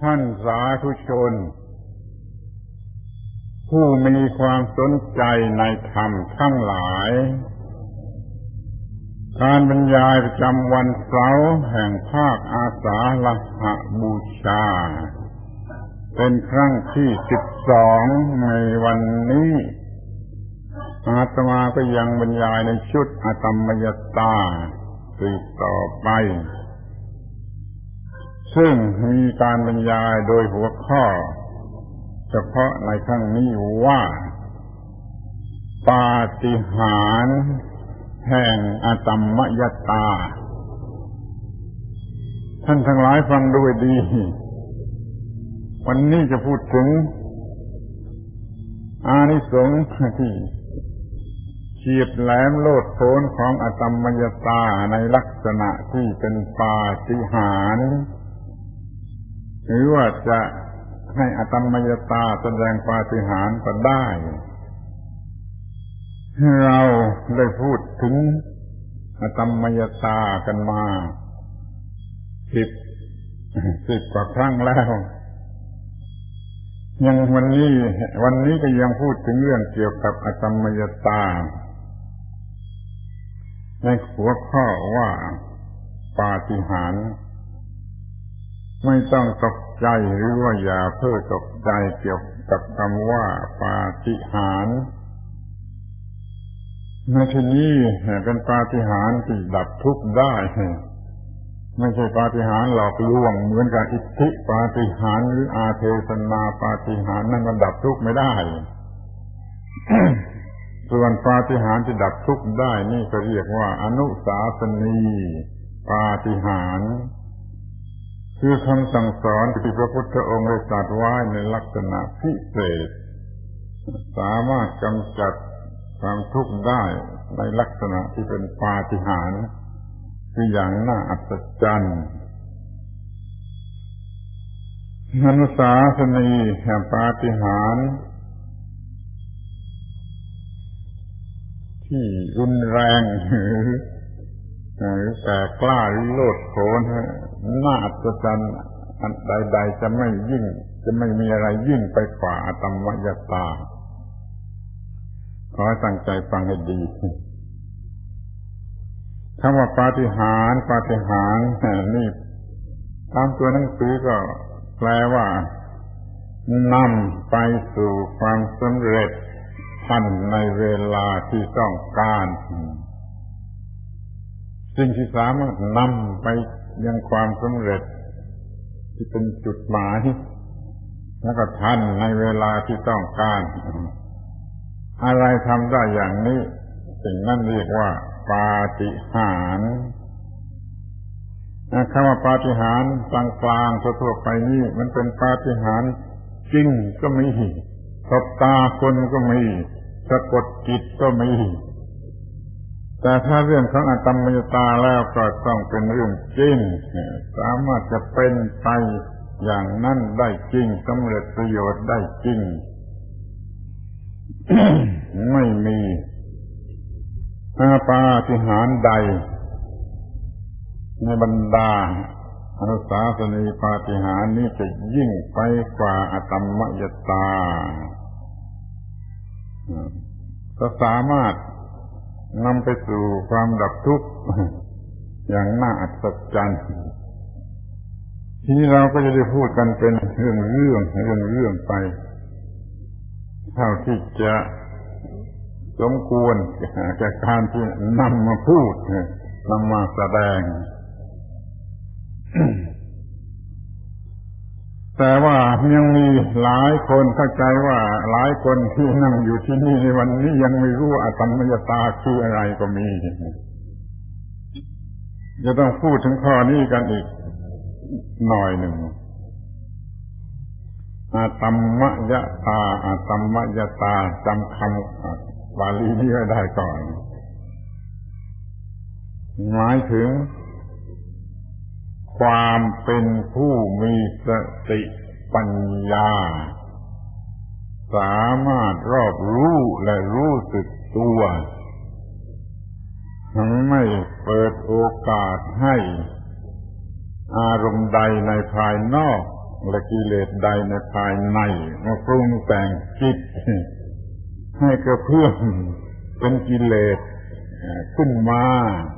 ท่านสาธุชนผู้มีความสนใจในธรรมทั้งหลายการบรรยายประจำวันเสาร์แห่งภาคอาสาฬหบูชาเป็นครั้งที่12ในวันนี้อาตมาก็ยังบรรยายในชุดอตมมยตาสืบต่อไปซึ่งมีการบรรยายโดยหัวข้อเฉพาะในครั้งนี้ว่าปาฏิหาริย์แห่งอตมมยตาท่านทั้งหลายฟังด้วยดีวันนี้จะพูดถึงอานิสงส์ที่เฉียบแหลมโลดโผนของอตมมยตาในลักษณะที่เป็นปาฏิหาริย์หรือว่าจะให้อตมมยตาแสดงปาฏิหาริย์ก็ได้เราได้พูดถึงอตมมยตากันมาสิบกว่าครั้งแล้วยังวันนี้ก็ยังพูดถึงเรื่องเกี่ยวกับอตมมยตาในหัวข้อว่าปาฏิหาริย์ไม่ต้องตกใจหรือว่าอย่าเพ้อตกใจเกี่ยวกับคำว่าปาฏิหาริย์ในที่นี้เป็นปาฏิหาริย์ที่ดับทุกข์ได้ไม่ใช่ปาฏิหาริย์หลอกลวงเหมือนกับอิทธิปาฏิหาริย์หรืออาเทศนาปาฏิหาริย์นั่นมันดับทุกข์ไม่ได้ ส่วนปาฏิหาริย์ที่ดับทุกข์ได้นี่ก็เรียกว่าอนุสาสนีปาฏิหาริย์คือคำสั่งสอนที่พระพุทธองค์ได้ตรัสไว้ในลักษณะพิเศษสามารถกำจัดความทุกข์ได้ในลักษณะที่เป็นปาฏิหาริย์คืออย่างน่าอัศจรรย์อนุสาสนีแห่งปาฏิหาริย์ที่รุนแรงหรือแต่กล้าหรือโลดโผนน่าอัศจรรย์อันใดๆจะไม่มีอะไรยิ่งไปกว่าอตมมยตาขอให้ตั้งใจฟังให้ดีคำว่าปาฏิหาริย์นี่ตามตัวหนังสือก็แปลว่านำไปสู่ความสำเร็จทันในเวลาที่ต้องการสิ่งที่สามารถนำไปยังความสำเร็จที่เป็นจุดหมายแล้วก็ทันในเวลาที่ต้องการอะไรทำได้อย่างนี้สิ่งนั้นเรียกว่าปาฏิหาริย์คำว่าปาฏิหาริย์กลางๆทั่วๆไปนี่มันเป็นปาฏิหาริย์จริงก็มีสบตาคนก็มีสะกดจิตก็มีแต่ถ้าเรื่องของอตมมยตาแล้วก็ต้องเป็นเรื่องจริงสามารถจะเป็นไปอย่างนั้นได้จริงสำเร็จประโยชน์ได้จริง ไม่มีปาฏิหาริย์ใดในบรรดาอนุสาสนีปาฏิหาริย์นี้จะยิ่งไปกว่าอตมมยตาก็สามารถนำไปสู่ความดับทุกข์อย่างน่าอัศจรรย์ทีนี้เราก็จะได้พูดกันเป็นเรื่องไปเท่าที่จะสมควรแก่การที่นำมาพูดนำมาแสดง แต่ว่ายังมีหลายคนเข้าใจว่าหลายคนที่นั่งอยู่ที่นี่ในวันนี้ยังไม่รู้อตมมยตาคืออะไรก็มีจะต้องพูดถึงข้อนี้กันอีกหน่อยหนึ่งอตมมยตาจำคำบาลีนี้ไว้ได้ก่อนหมายถึงความเป็นผู้มีสติปัญญาสามารถรอบรู้และรู้สึกตัวไม่เปิดโอกาสให้อารมณ์ใดในภายนอกและกิเลสใดในภายในมาปรุงแต่งจิตให้กระเพื่อมเป็นกิเลสขึ้นมา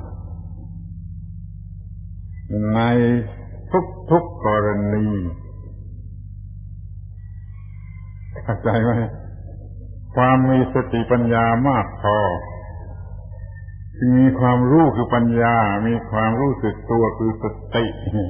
ในทุกกรณีเข้าใจไหมความมีสติปัญญามากพอมีความรู้คือปัญญามีความรู้สึกตัวคือสติ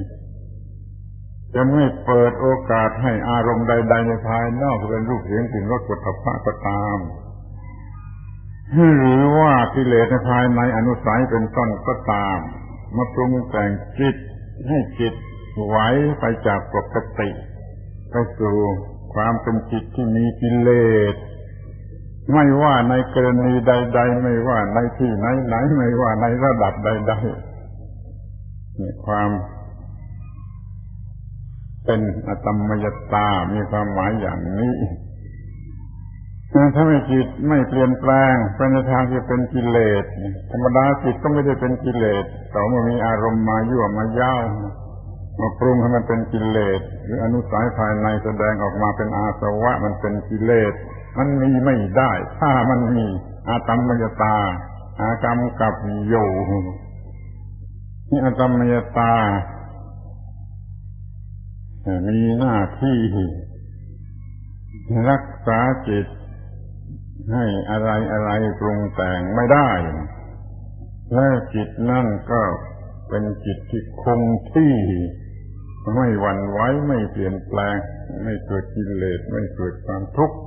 จะไม่เปิดโอกาสให้อารมณ์ใดๆในภายนอกเป็นรูปเสียงกลิ่นรสผลพภะก็ตามหรือว่ากิเลสในภายในอนุสัยเป็นต้นก็ตามมาปรุงแต่งจิตให้จิตไหวไปจากปกติไปสู่ความเป็นจิตที่มีกิเลสไม่ว่าในกรณีใดๆไม่ว่าในที่ไหนๆไม่ว่าในระดับใดๆมีความเป็นอตมมยตามีความหมายอย่างนี้ถ้าไม่จิตไม่เปลี่ยนแปลงไปในทางที่เป็นกิเลสธรรมดาจิตก็ไม่ได้เป็นกิเลสแต่ว่ามีอารมณ์มายั่วมาย่ามาปรุงให้มันเป็นกิเลสหรืออนุสัยภายในแสดงออกมาเป็นอาสวะมันเป็นกิเลสมันมีไม่ได้ถ้ามันมีอาตมมยตาอากรรมกับโยนี่อาตมมยตามีหน้าที่รักษาจิตให้อะไรปรุงแต่งไม่ได้และจิตนั่นก็เป็นจิตที่คงที่ไม่หวั่นไหวไม่เปลี่ยนแปลงไม่เกิดกิเลสไม่เกิดความทุกข์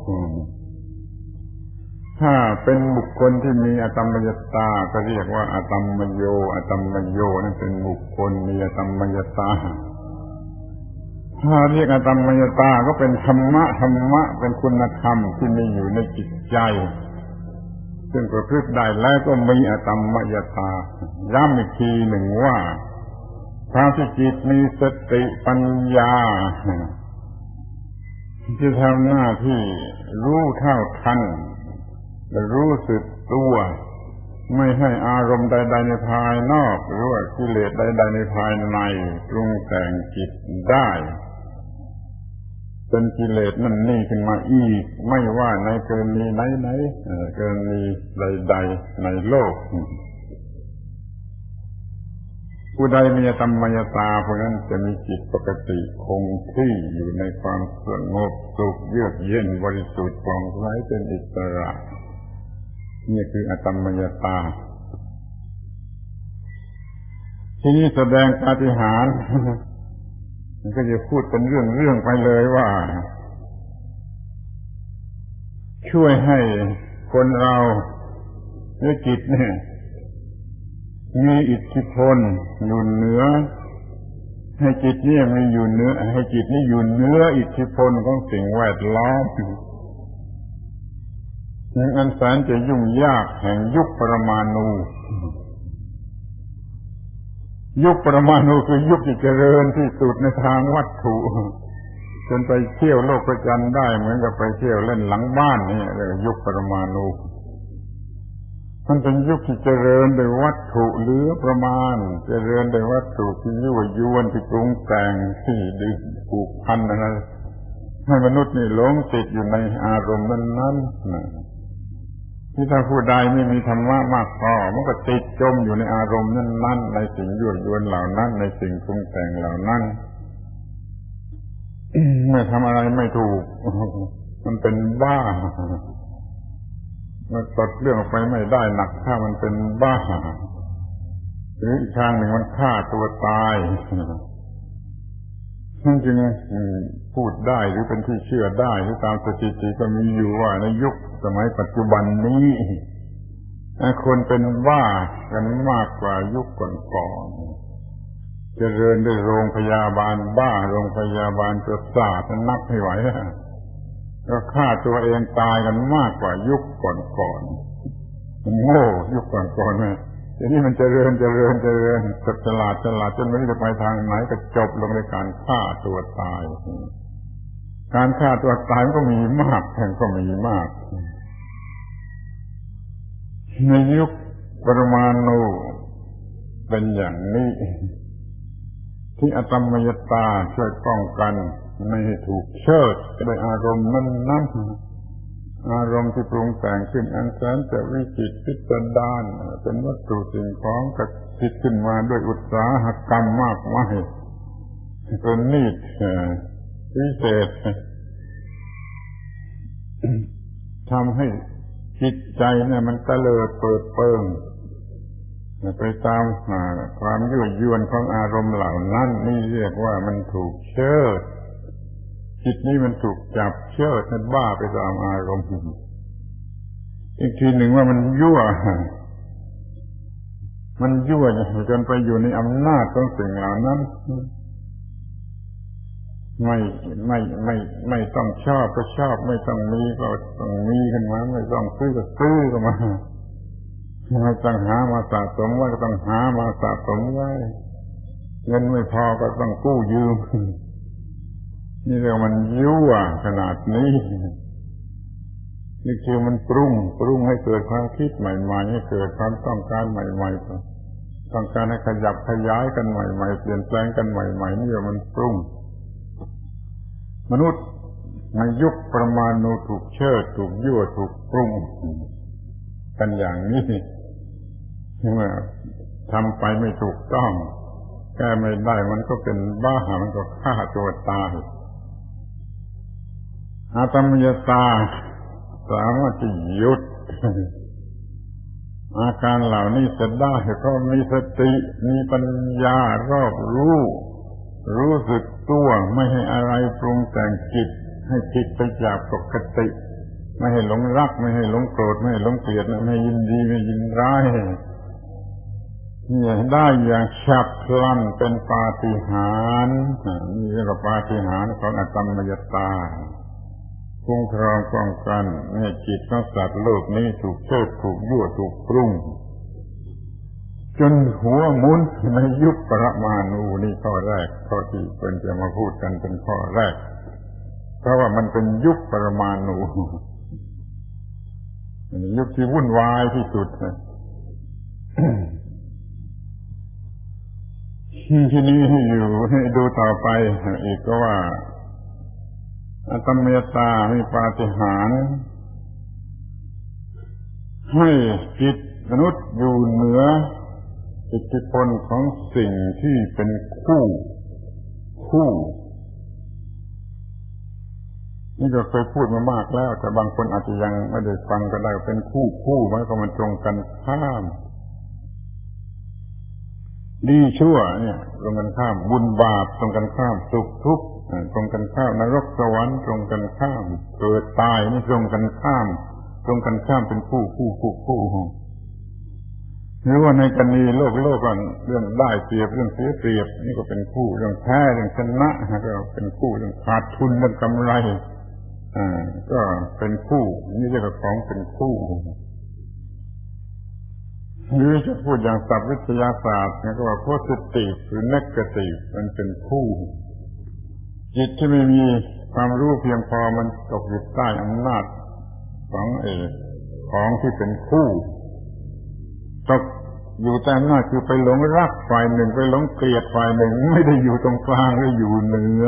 ถ้าเป็นบุคคลที่มีอตมมยตาก็เรียกว่าอตมมโยอตมมโยนั่นเป็นบุคคลมีอตมมยตาถ้าเรียกอตมมยตาก็เป็นธรรมะเป็นคุณธรรมที่มีอยู่ในจิตใจซึ่งประพฤติได้แล้วก็มีอตมมยตาย้ำอีกทีหนึ่งว่าถ้าที่จิตมีสติปัญญาที่ทำหน้าที่รู้เท่าทันและรู้สึกตัวไม่ให้อารมณ์ใดๆในภายนอกหรือว่ากิเลสใดๆในภายในปรุงแต่งจิตได้เป็นกิเลสนั่นนี่ขึ้นมาอีกไม่ว่าในกรณีไหนๆกรณีใดๆในโลกผู้ใดมีอตมมยตาผู้นั้นจะมีจิตปกติคงที่อยู่ในความสงบสุขเยือกเย็นบริสุทธิ์ผ่องใสเป็นอิสระนี่คืออตมมยตาที่นี่แสดงปาฏิหาริย์มันก็จะพูดเป็นเรื่องไปเลยว่าช่วยให้คนเราหรือจิตเนี่ยมีอิทธิพลอยู่เหนือให้จิตนี่มีอยู่เหนือให้จิตนี่อยู่เหนืออิทธิพลของสิ่งแวดล้อมอันแสนจะยุ่งยากแห่งยุคปรมาณูยุคปรมาณูคือยุคที่เจริญที่สุดในทางวัตถุจนไปเที่ยวโลกประจันทร์ได้เหมือนกับไปเที่ยวเล่นหลังบ้านนี่เรียกยุคปรมาณูมันเป็นยุคที่เจริญโดยวัตถุเหลือประมาณเจริญโดยวัตถุที่ยั่วยวนที่ปรุงแต่งที่ดึงผูกพันอะไรให้มนุษย์นี่หลงติดอยู่ในอารมณ์นั้นที่ถ้าผู้ใดไม่มีธรรมะมากพอมันก็ติดจมอยู่ในอารมณ์นั้นในสิ่งยั่วยวนเหล่านั้นในสิ่งปรุงแต่งเหล่านั้นไม่ทำอะไรไม่ถูกมันเป็นบ้ามันตัดเรื่องออกไปไม่ได้หนักถ้ามันเป็นบ้าหรืออีกทางหนึ่งมันฆ่าตัวตายนั่นจึงพูดได้หรือเป็นที่เชื่อได้หรือตามสถิติก็มีอยู่ว่าในยุคสมัยปัจจุบันนี้คนเป็นบ้ากันมากกว่ายุคก่อนๆเจริญด้วยโรงพยาบาลบ้าโรงพยาบาลประสาทนับไม่ไหวก็ฆ่าตัวเองตายกันมากกว่ายุคก่อนๆมันโง่ยุคก่อนๆนะทีนี้มันเจริญฉลาดจนไม่รู้จะไปทางไหนก็จบลงในการฆ่าตัวตายการฆ่าตัวตายมันก็มีมากแห่งก็มีมากในยุคปรมาณูเป็นอย่างนี้ที่อตมยตาช่วยป้องกันไม่ให้ถูกเชิดด้วยอารมณ์นั้นอารมณ์ที่ปรุงแต่งขึ้นอันแสนจะวิจิตรพิสดารเป็นวัตถุสิ่งของกระติดขึ้นมาด้วยอุตสาหกรรมมากมายเป็นนิดพิเศษทำให้จิตใจเนี่ยมันตะเลิดเปิดเปิงไปตามความยั่วยวนของอารมณ์เหล่านั้นนี่เรียกว่ามันถูกเชิดจิตนี้มันถูกจับเชิดให้บ้าไปตามอารมณ์อีกทีหนึ่งว่ามันยั่วจนไปอยู่ในอำนาจของสิ่งเหล่านั้นไม่ต้องชอบก็ชอบไม่ต้องมีก็ต้องมีขึ้นมาไม่ต้องซื้อก็ซื้อก็มาไม่ต้องหามาสะสมไว้ก็ต้องหามาสะสมไว้เงินไม่พอก็ต้องกู้ยืมนี่เรียกมันยั่วขนาดนี้นี่คือมันปรุงให้เกิดความคิดใหม่ๆให้เกิดความต้องการใหม่ๆต้องการให้ขยับขยายกันใหม่ๆเปลี่ยนแปลงกันใหม่ๆนี่เรียกมันปรุงมนุษย์ในยุคปรมาณูถูกเชิดถูกยั่วถูกปรุงกันอย่างนี้เมื่อทำไปไม่ถูกต้องแก้ไม่ได้มันก็เป็นบ้ามันก็ฆ่าตัวตายอาตมยตาสามารถที่หยุดอาการเหล่านี้จะได้เพราะมีสติมีปัญญารอบรู้สึกตัวไม่ให้อะไรปรุงแต่งจิตให้จิตไปจากปกติไม่ให้หลงรักไม่ให้หลงโกรธไม่ให้หลงเกลียดไม่ให้ยินดีไม่ยินร้ายนี่ได้อย่างฉับพลันเป็นปาฏิหาริย์นี่เรียกว่าปาฏิหาริย์ของอตมยตาคุ้มครองป้องกันให้จิตของสัตว์โลกนี้ถูกเชิดถูกยั่วถูกปรุงจนหัวหมุนในยุคปรมาณูนี่ข้อแรกข้อที่เป็นจะมาพูดกันเป็นข้อแรกเพราะว่ามันเป็นยุคปรมาณูยุคที่วุ่นวายที่สุดที่นี้ให้อยู่ให้ดูต่อไปอีกก็ว่าอตมยตามีปาฏิหาริย์ให้จิตมนุษย์อยู่เหนืออิทธิพลของสิ่งที่เป็นคู่นี่ก็เคยพูดมามากแล้วแต่บางคนอาจจะยังไม่ได้ฟังก็ได้เป็นคู่หมายความมันตรงกันข้ามดีชั่วเนี่ยตรงกันข้ามบุญบาปตรงกันข้ามสุขทุกข์ตรงกันข้ามนรกสวรรค์ตรงกันข้ามเกิดตายนี่ตรงกันข้ามเป็นคู่หรือว่าในกรณีโลกกันเรื่องได้เปรียบเรื่องเสียเปรียบนี่ก็เป็นคู่เรื่องแพ้เรื่องชนะก็เป็นคู่เรื่องขาดทุนเรื่องกำไรก็เป็นคู่นี่เรียกว่าของเป็นคู่หรือจะพูดอย่างศัพท์วิทยาศาสตร์ก็ว่า positive หรือ negative มันเป็นคู่จิตที่ไม่มีความรู้เพียงพอมันตกอยู่ใต้อำนาจของที่เป็นคู่ตกอยู่ใต้อำนาจคือไปหลงรักฝ่ายหนึ่งไปหลงเกลียดฝ่ายหนึ่งไม่ได้อยู่ตรงกลางหรืออยู่เหนือ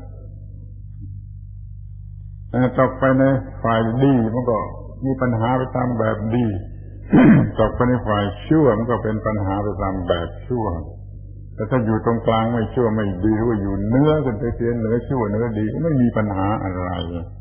ตกไปในฝ่ายดีมันก็มีปัญหาไปตามแบบดีตกไปในฝ่ายชั่วมันก็เป็นปัญหาไปตามแบบชั่วแต่ถ้าอยู่ตรงกลางไม่ชั่วไม่ดีหรือว่าอยู่เนื้อกันไปเสียเหนือชั่วเหนือดีไม่มีปัญหาอะไร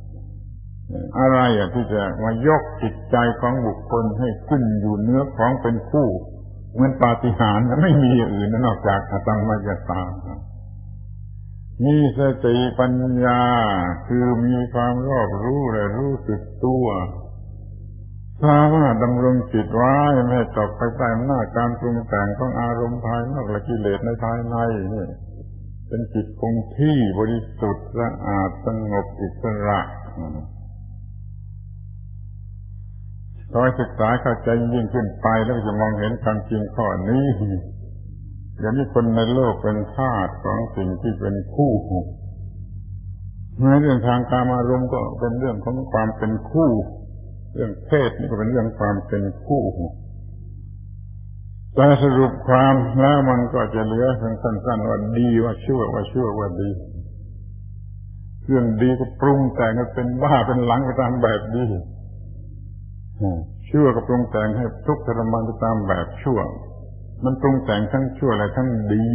ที่จะมายกจิตใจของบุคคลให้ขึ้นอยู่เนื้อของเป็นคู่เหมือนปาฏิหาริย์ไม่มีอื่นนอกจากอตมยตามีสติปัญญาคือมีความรอบรู้และรู้สึกตัวสามารถดำรงจิตไว้ไม่ให้ตกไปใต้อำนาจการปรุงแต่งของอารมณ์ภายนอกและกิเลสในภายในนี่เป็นจิตคงที่บริสุทธิ์สะอาดสงบอิสระขอให้ศึกษาเข้าใจยิ่งขึ้นไปแล้วจะมองเห็นความจริงข้อนี้อย่างนี้คนในโลกเป็นทาสของสิ่งที่เป็นคู่แม้เรื่องทางกามารมณ์ก็เป็นเรื่องของความเป็นคู่เรื่องเพศนี่ก็เป็นเรื่องความเป็นคู่แต่สรุปความแล้วมันก็จะเหลือสั้นๆว่าดีว่าชั่วว่าชั่วว่าดีเรื่องดีก็ปรุงแต่งให้เป็นบ้าเป็นหลังไปตามแบบดีชั่วก็ปรุงแต่งให้ทุกข์ทรมานไปตามแบบชั่วมันปรุงแต่งทั้งชั่วและทั้งดี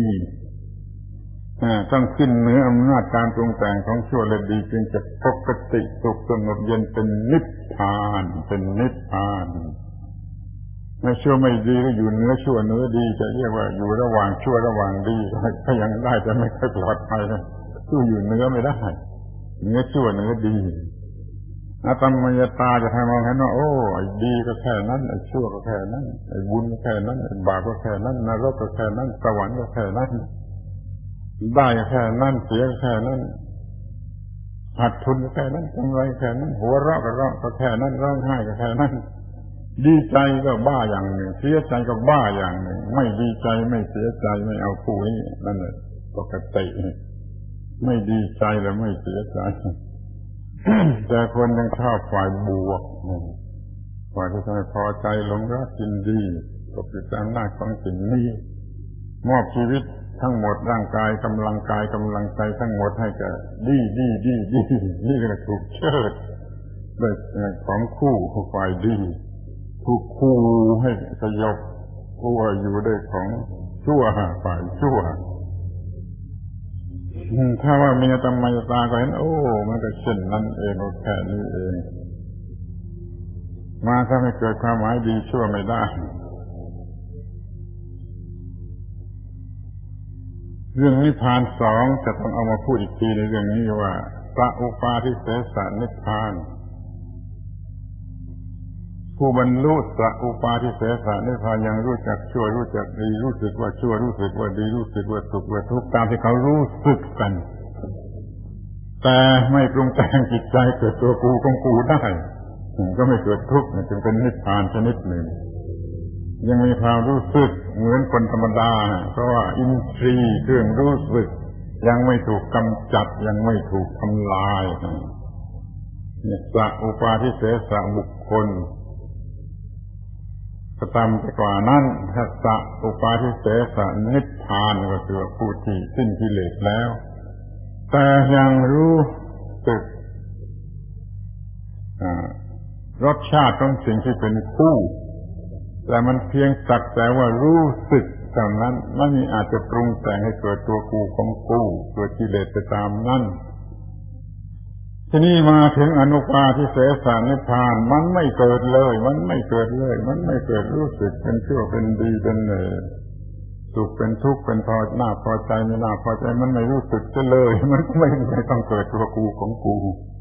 ต้องขึ้นเหนืออำนาจการปรุงแต่งของชั่วและดีจึงจะปกติสุขสงบเย็นเป็นนิพพานเป็นนิพพานไม่ชั่วไม่ดีก็อยู่เหนือชั่วเหนือดีจะเรียกว่าอยู่ระหว่างชั่วระหว่างดีก็ยังได้แต่ไม่ค่อยปลอดภัยสู้อยู่เหนือไม่ได้เหนือชั่วเหนือดีอาตมยตาจะทำมองเห็นว่าโอ้ไอ้ดีก็แค่นั้นไอ้ชั่วก็แค่นั้นไอ้บุญก็แค่นั้นไอ้บาปก็แค่นั้นนรกก็แค่นั้นสวรรค์ก็แค่นั้นได้ก็แค่นั้นเสียก็แค่นั้นขาดทุนก็แค่นั้นกำไรแค่นั้นหัวเราะก็แค่นั้นร้องไห้ก็แค่นั้นดีใจก็บ้าอย่างหนึ่งเสียใจก็บ้าอย่างหนึ่งไม่ดีใจไม่เสียใจไม่เอาคู่นี้นั่นแหละปกติไม่ดีใจและไม่เสียใจ แต่คนยังชอบฝ่ายบวกฝ่ายที่ทำให้พอใจหลงรักยินดีตกอยู่ตามหน้าของสิ่งนี้มอบชีวิตทั้งหมดร่างกายกำลังใจทั้งหมดให้แก่ดีนี่ก็ถูกเชิดด้วยของคู่ฝ่ายดีถูกคู่ให้สยบตัวอยู่ด้วยของชั่วฝ่ายชั่วถ้าว่ามีธรรมยตาก็เห็นโอ้มันก็เช่นนั้นเองแค่นี้เองมาถ้าไม่เกิดความหมายดีชั่วไม่ได้เรื่องนิพพานสองจะต้องเอามาพูดอีกทีในเรื่องนี้ว่าสัพปาทิเสสนิพพานผู้บรรลุสัพปาทิเสสนิพพานยังรู้จักชั่วรู้จักดีรู้สึกว่าชั่วรู้สึกว่าดีรู้สึกว่าสุขว่าทุกข์ตามที่เขารู้สึกกันแต่ไม่ปรุงแต่งจิตใจเกิดตัวกูของกูได้ก็ไม่เกิดทุกข์จึงเป็นนิพพานชนิดหนึ่งยังมีความรู้สึกเหมือนคนธรรมดาเพราะว่าอินทรีย์เครื่องรู้สึกยังไม่ถูกกำจัดยังไม่ถูกทำลายเนี่ยสัพปาทิเสสบุคคลก็ตามไปกว่านั้นถ้าสัพปาทิเสสนิพพานก็คือผู้ที่สิ้นกิเลสแล้วแต่ยังรู้สึกรสชาติของสิ่งที่เป็นคู่แต่มันเพียงสักแต่ว่ารู้สึกเท่านั้นไม่มีอาจจะปรุงแต่งให้เกิดตัวกูของกูเกิดกิเลสไปตามนั้นทีนี้มาถึงอนุปาทิเสสนิพพานมันไม่เกิดเลยมันไม่เกิดรู้สึกเป็นชั่วเป็นดีเป็นสุขเป็นทุกข์เป็นพอหน้าพอใจไม่น่าพอใจมันไม่รู้สึกเลยมันไม่ต้องเกิดตัวกูของกู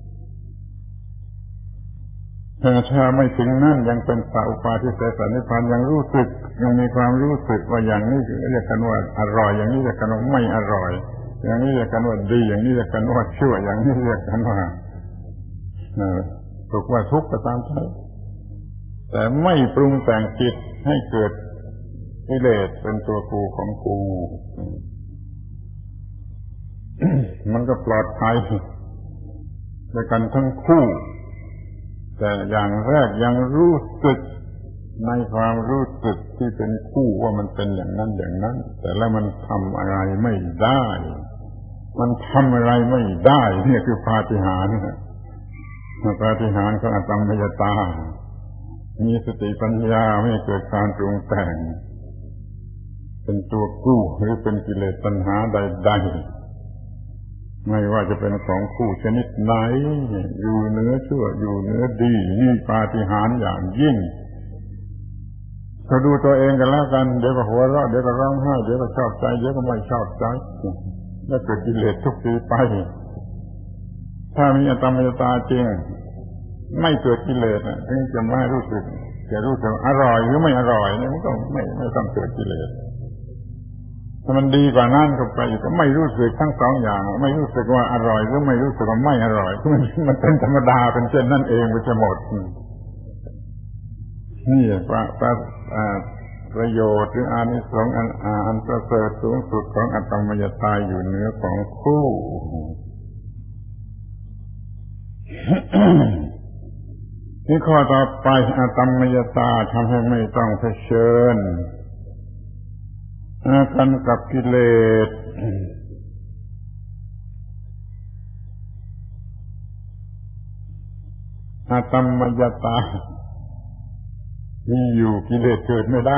ถ้าไม่ถึงนั่นยังเป็นสัพปาทิเสสนิพพานยังรู้สึกยังมีความรู้สึกว่าอย่างนี้เรียกกันว่าอร่อยอย่างนี้เรียกกันว่าไม่อร่อยอย่างนี้เรียกกันว่าดีอย่างนี้เรียกกันว่าชั่วอย่างนี้เรียกกันว่าถูกว่าทุกข์ก็ตามใจแต่ไม่ปรุงแต่งจิตให้เกิดกิเลสเป็นตัวกูของกูมันก็ปลอดภัยด้วยกันทั้งคู่แต่อย่างแรกยังรู้สึกในความรู้สึกที่เป็นคู่ว่ามันเป็นอย่างนั้นแต่แล้วมันทำอะไรไม่ได้เนี่ยคือปาฏิหาริย์ปาฏิหาริย์ของอสัมมยตามีสติปัญญาไม่เกิดการปรุงแต่งเป็นตัวกู้หรือเป็นกิเลสตัณหาใดๆไม่ว่าจะเป็นของคู่ชนิดไหนอยู่เหนือชั่วอยู่เหนือดีนี่ปาฏิหาริย์อย่างยิ่งก็ดูตัวเองกันแล้วกันเดี๋ยวก็หัวเราะเดี๋ยวก็ร้องไห้เดี๋ยวก็ชอบใจเดี๋ยวก็ไม่ชอบใจแล้วเกิดกิเลสทุกทีไปถ้ามีอสัมมยตาจริงไม่เกิดกิเลสถึงจะไม่รู้สึกจะรู้สึกอร่อยหรือไม่อร่อยเนี่ยมันก็ไม่ต้องเกิดกิเลสถ้ามันดีกว่านั้นก็ไปก็ไม่รู้สึกทั้งสองอย่างไม่รู้สึกว่าอร่อยหรือไม่รู้สึกว่าไม่อร่อยมันเป็นธรรมดาเป็นเช่นนั้นเองไปจะหมดนี่ประโยชน์หรืออานิสงส์อันประเสริฐสูงสุดของอสัมมยตาอยู่เหนือของคู่ที่ข้อต่อไปอสัมมยตาทำให้ไม่ต้องเผชิญกันกับกิเลสอาตมมยตามีอยู่กิเลสเกิดไม่ได้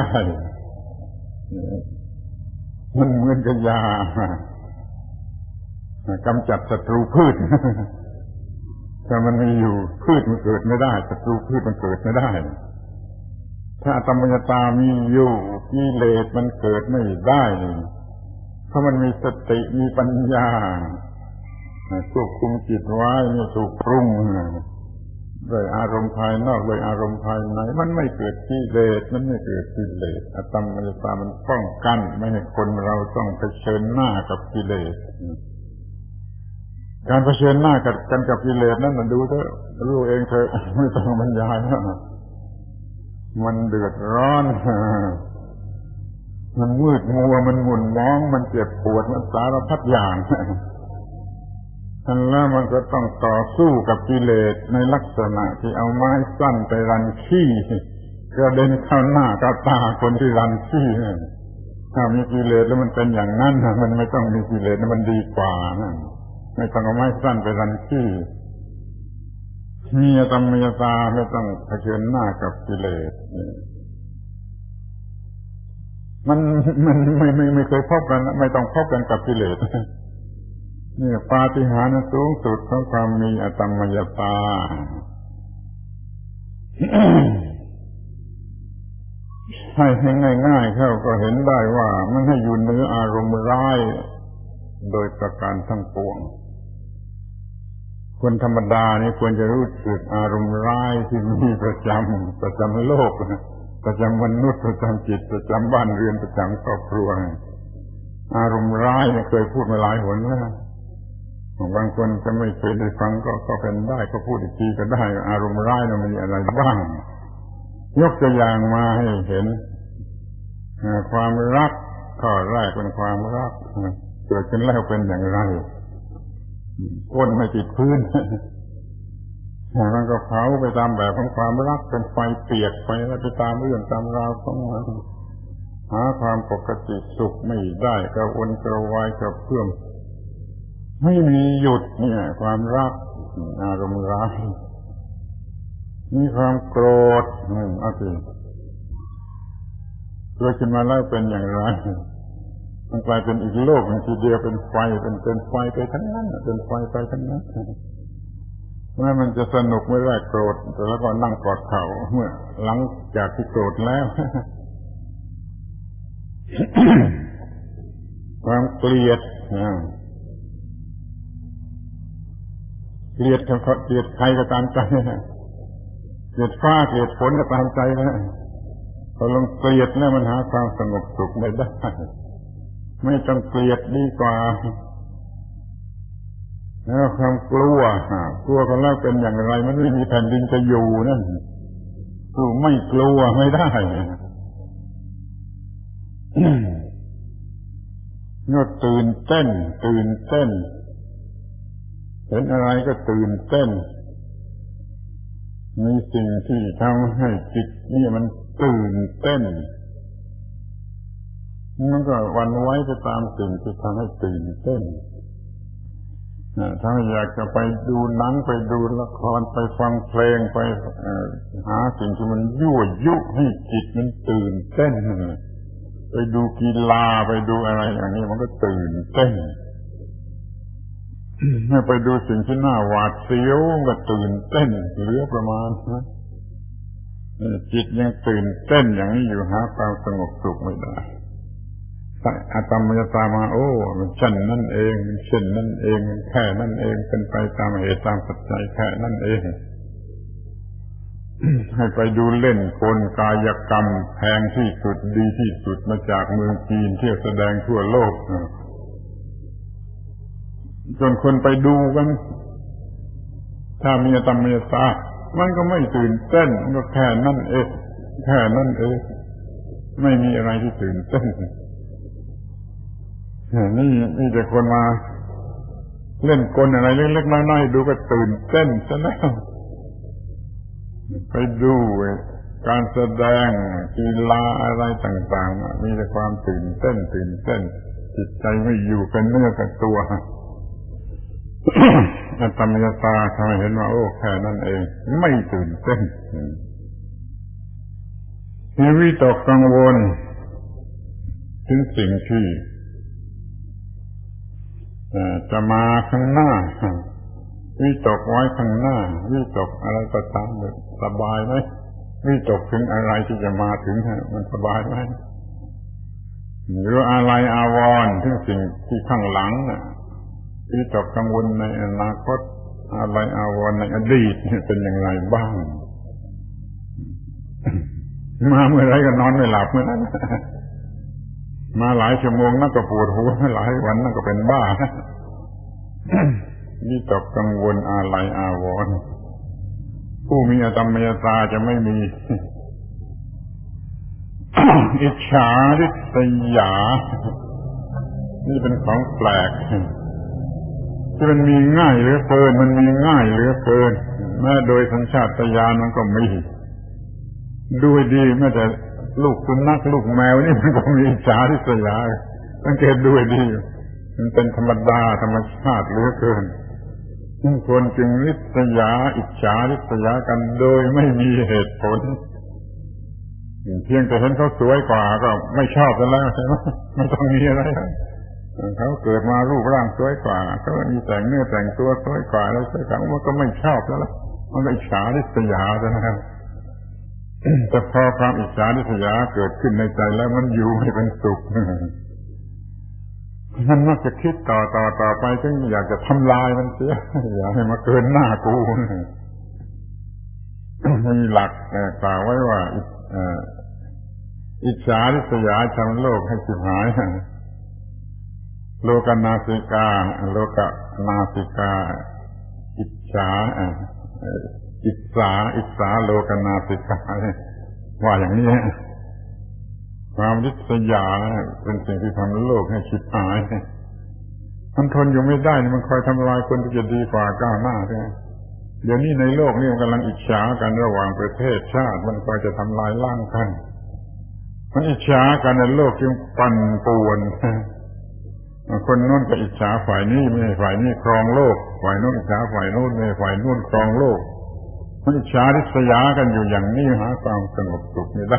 มันเหมือนกับยากำจัดศัตรูพืชถ้ามันมีอยู่พืชมันเกิดไม่ได้ศัตรูพืชมันเกิดไม่ได้ถ้าอาตมมยตามีอยู่กิเลสมันเกิดไม่ได้เพราะมันมีสติมีปัญญาควบคุมจิตไว้ไม่ถูกปรุงด้วยอารมณ์ภายนอกด้วยอารมณ์ภายในมันไม่เกิดกิเลสมันไม่เกิดกิเลสอาตมมยตามันป้องกันไม่ให้คนเราต้องเผชิญหน้ากับกิเลสการเผชิญหน้ากันกับกิเลสนั้นมันดูเถอะรู้เองเถอะไม่ต้องบรรยายนะมันเดือดร้อนมันมืดมัวมันหมุนมองมันเจ็บปวดมันสารพัดอย่างแล้วมันก็ต้องต่อสู้กับกิเลสในลักษณะที่เอาไม้สั้นไปรันขี้กระเด็นเข้าหน้ากับตาคนที่รันขี้ถ้ามีกิเลสแล้วมันเป็นอย่างนั้นมันไม่ต้องมีกิเลสมันดีกว่านะไม่ต้องเอาไม้สั้นไปรันขี้มีอาตมมยตาไม่ต้องเผชิญหน้ากับกิเลสมันไม่เคยพบกันไม่ต้องพบกันกับกิเลสนี่ปาฏิหาริย์สูงสุดของความมีอาตมมยตา ให้ง่ายๆเข้าก็เห็นได้ว่ามันให้อยู่เหนืออารมณ์ร้ายโดยประการทั้งปวงคนธรรมดานี่ควรจะรู้สึกอารมณ์ร้ายที่มีประจำโลกประจำมนุษย์ประจำจิตประจำบ้านเรือนประจำครอบครัวอารมณ์ร้ายเคยพูดมาหลายหนแล้วบางคนจะไม่เคยได้ฟังก็เป็นได้ก็พูดอีกทีก็ได้อารมณ์ร้ายมันมีอะไรบ้างยกตัวอย่างมาให้เห็นความรักข้อแรกเป็นความรักเกิดขึ้นแล้วเป็นอย่างไรก้นไม่ติดพื้นมันก็เผาไปตามแบบของความรักเป็นไฟเปียกไปแล้วไปตามเรื่องตามราวของมันหาความปกติสุขไม่ได้กระวนกระวายกระเพื่อมไม่มีหยุดเนี่ยความรักอารมณ์ร้ายมีความโกรธเอาสิเกิดขึ้นมาแล้วเป็นอย่างไรมันกลายเป็นอีกโลกหนึ่งทีเดียวเป็นไฟเป็นไฟไปทั้งนั้นเป็นไฟไปทั้งนั้นเมื่อมันจะสนุกไม่ได้โกรธแต่แล้วก็นั่งกอดเข่าเมื่อหลังจากที่โกรธแล้ว ความเกลียดใครก็ตามใจเกลียดฟ้าเกลียดฝนก็ตามใจนะพอลงเกลียดแล้วมันหาความสงบสุขไม่ได้ไม่ต้องเกลียดดีกว่าแล้วความกลัวกันแล้วเป็นอย่างไรมันไม่มีแผ่นดินจะอยู่นั่นสู้ไม่กลัวไม่ได้ก็ตื่นเต้นเห็นอะไรก็ตื่นเต้นมีสิ่งที่ทำให้จิตนี่มันตื่นเต้นมันก็หวั่นไหวไปตามสิ่งที่ทำให้ตื่นเต้นถ้าอยากจะไปดูหนังไปดูละครไปฟังเพลงไปหาสิ่งที่มันยั่วยุให้จิตมันตื่นเต้นไปดูกีฬาไปดูอะไรอย่างนี้มันก็ตื่นเต้นไปดูสิ่งที่น่าหวาดเสียวก็ตื่นเต้นเหลือประมาณจิตยังตื่นเต้นอย่างนี้อยู่หาความสงบสุขไม่ได้อาตมมยตามาโอ้มันเช่นนั่นเองมันเช่นนั่นเองแค่นั่นเองเป็นไปตามเหตุตามปัจจัยแค่นั่นเอง ให้ไปดูเล่นกลกายกรรมแพงที่สุดดีที่สุดมาจากเมืองจีนที่แสดงทั่วโลกจนคนไปดูกันถ้ามีอาตมมยตามันก็ไม่ตื่นเต้นมันก็แค่นั่นเองไม่มีอะไรที่ตื่นเต้นนี่แต่คนมาเล่นกลอะไรเล็กๆน้อยๆดูก็ตื่นเต้นซะแล้วไปดูการแสดงกีฬาอะไรต่างๆมีแต่ความตื่นเต้นจิตใจไม่อยู่เป็นเนื้อกับตัวอัตตมยตาทำให้เห็นว่าโอ้แค่นั้นเองไม่ตื่นเต้นมีวิตกกังวลถึงสิ่งที่จะมาข้างหน้าวิตกไว้ข้างหน้าวิตกอะไรก็ตามสบายไหมวิตกถึงอะไรที่จะมาถึงมันสบายไหมหรืออะไรอาวรณ์ถึงสิ่งที่ข้างหลังวิตกกังวลในอนาคตอะไรอาวรณ์ในอดีตเป็นอย่างไรบ้างมาเมื่อไรก็นอนไม่หลับเมื่อนั้นมาหลายชั่วโมงนั่นก็ปวดหัวหลายวันนั่นก็เป็นบ้าวิตกกังวลอะไรอาวรณ์ผู้มีอตมยตาจะไม่มี อิจฉาริษยานี่เป็นของแปลกที่มันมีง่ายเหลือเกินแม้โดยสัญชาตญาณมันก็มีด้วยดีแม้แต่ลูกสุนัขลูกแมวนี่มันก็มีอิจฉาริษยาสังเกตด้วยดีมันเป็นธรรมดาธรรมชาติเหลือเกินคนจึงริษยาอิจฉาริษยากันโดยไม่มีเหตุผลเพียงแต่เห็นเขาสวยกว่าก็ไม่ชอบกันแล้วใช่ไหมไม่ต้องมีอะไรเขาเกิดมารูปร่างสวยกว่าเขามีแต่งเนื้อแต่งตัวสวยกว่าแล้วสวยกว่ามันก็ไม่ชอบแล้วมันก็อิจฉาริษยาแล้วนะครับแต่พอความอิจฉาริษยาเกิดขึ้นในใจแล้วมันอยู่ไม่เป็นสุขมันมักจะคิดต่อไปจึงอยากจะทำลายมันเสียอยากให้มาเกินหน้ากูมีหลักกล่าวไว้ว่าอิจฉาริษยาทำโลกให้ชิบหายโลกนาสิกาอิจฉาอิจฉาโลกนาสิกาว่าอย่างนี้ความริษยาเป็นสิ่งที่ทำโลกให้ชิบหายมันทนอยู่ไม่ได้มันคอยทำลายคนที่จะดีกว่าก้าวหน้าใช่ไหมเดี๋ยวนี้ในโลกนี้มันกำลังอิจฉากันระหว่างประเทศชาติมันคอยจะทำลายล้างกันมันอิจฉากันในโลกจึงปั่นป่วนคนโน้นก็อิจฉาฝ่ายนี้ไม่ให้ฝ่ายนี้ครองโลกฝ่ายโน้นอิจฉาฝ่ายโน้นไม่ให้ฝ่ายโน้นครองโลกมันอิจฉาริษยากันอยู่อย่างนี้หาความสงบสุขไม่ได้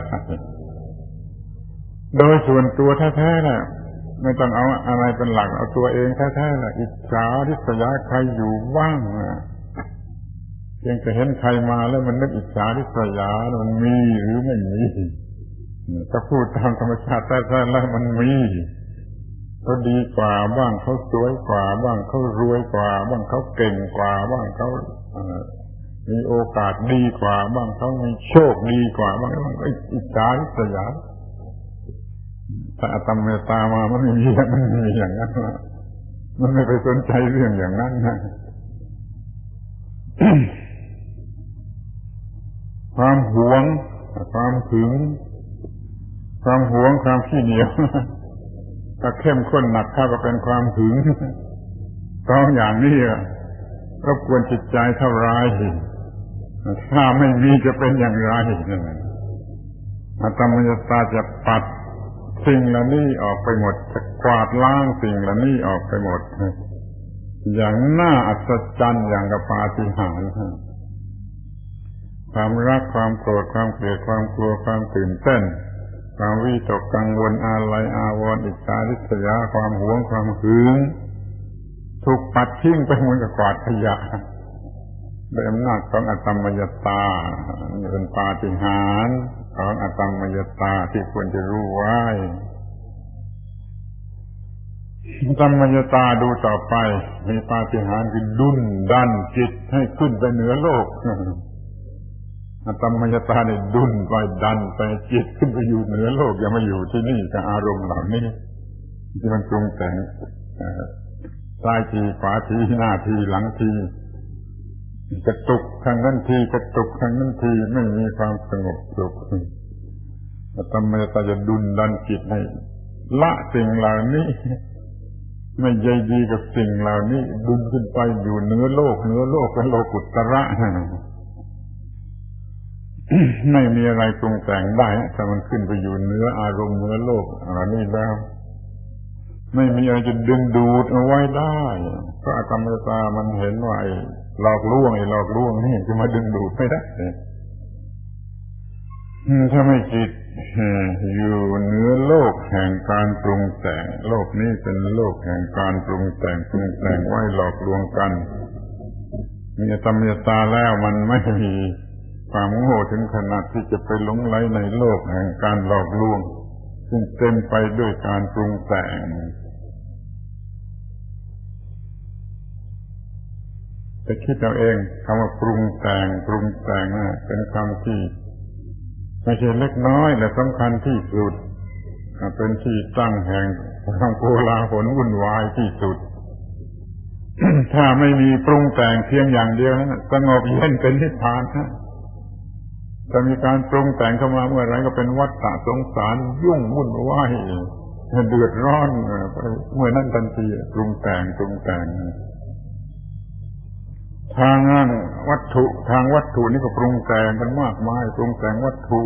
โดยส่วนตัวแท้ๆน่ะไม่ต้องเอาอะไรเป็นหลักเอาตัวเองแท้ๆน่ะอิจฉาริษยาใครอยู่บ้างเพียงแต่เห็นใครมาแล้วมันนึกอิจฉาริษยามันมีหรือไม่มีถ้าพูดตามธรรมชาติแท้ๆแล้วมันมีเขาดีกว่าบ้างเขาสวยกว่าบ้างเขารวยกว่าบ้างเขาเก่งกว่าบ้างเขามีโอกาสดีกว่าบ้างเขามีโชคดีกว่าบ้างอิจฉาริษยาถ้าอตมเมตามามันไม่มีอย่างนั้นมันไม่ไปสนใจเรื่องอย่างนั้นนะความหวงความหึงความหวงความขี้เหนียวถ้าเข้มข้นหนักเข้าก็เป็นความหึงสองอย่างนี้รบกวนจิตใจเท่าไรถ้าไม่มีจะเป็นอย่างไรอตมยตาจะปัดสิ่งเหล่านี้ออกไปหมดจะกวาดล้างสิ่งเหล่านี้ออกไปหมดอย่างน่าอัศจรรย์อย่างกับปาฏิหาริย์ความรักความโกรธความเกลียดความกลัวความตื่นเต้นความวิตกกังวลอะไรอาวรณ์อิจฉาริษยาความหวงความหึงถูกปัดทิ้งไปเหมือนกับกวาดขยะด้วยอำนาจของอตมยตานี่เป็นปาฏิหาริย์ของอตมยตาที่ควรจะรู้ไว้อตมยตาดูต่อไปมีปาฏิหาริย์คือดุลดันจิตให้ขึ้นไปเหนือโลกอตมยตาเนี่ยดุลไปดันไปจิตขึ้นไปอยู่เหนือโลกอย่ามาอยู่ที่นี่กับอารมณ์เหล่านี้ที่มันปรุงแต่งซ้ายทีขวาทีหน้าทีหลังทีกระตุกทางนั้นทีกระตุกทางนั้นทีไม่มีความสงบสุขอตมยตาจะดุลดันจิตให้ละสิ่งเหล่านี้ไม่ใยดีกับสิ่งเหล่านี้ดุลขึ้นไปอยู่เหนือโลกเป็นโลกุตระไม่มีอะไรปรุงแต่งได้ถ้ามันขึ้นไปอยู่เหนืออารมณ์เหนือโลกอะไรนี่แล้วไม่มีอะไรจะดึงดูดเอาไว้ได้เพราะอากรรมตามันเห็นว่าหลอกลวงนี่จะมาดึงดูดไม่ได้ถ้าไม่จิตอยู่เหนือโลกแห่งการปรุงแต่งโลกนี้เป็นโลกแห่งการปรุงแต่งไว้หลอกลวงกันมีอมตะแล้วมันไม่มีความโง่ถึงขนาดที่จะไปหลงไหลในโลกแห่งการหลอกลวงซึ่งเต็มไปด้วยการปรุงแต่งจะคิดเอาเองคำว่าปรุงแต่งเป็นคำที่ไม่ใช่เล็กน้อยและสำคัญที่สุดเป็นที่ตั้งแห่งความโกลาหลวุ่นวายที่สุด ถ้าไม่มีปรุงแต่งเพียงอย่างเดียวนั้นสงบเย็นเป็นนิพพานถ้ามีการปรุงแต่งเข้ามาเมื่อไรก็เป็นวัฏฏะสงสารยุ่งวุ่นวายเดือดร้อนไปเมื่อนั้นทันทีปรุงแต่งทางวัตถุนี่ก็ปรุงแต่งกันมากมายปรุงแต่งวัตถุ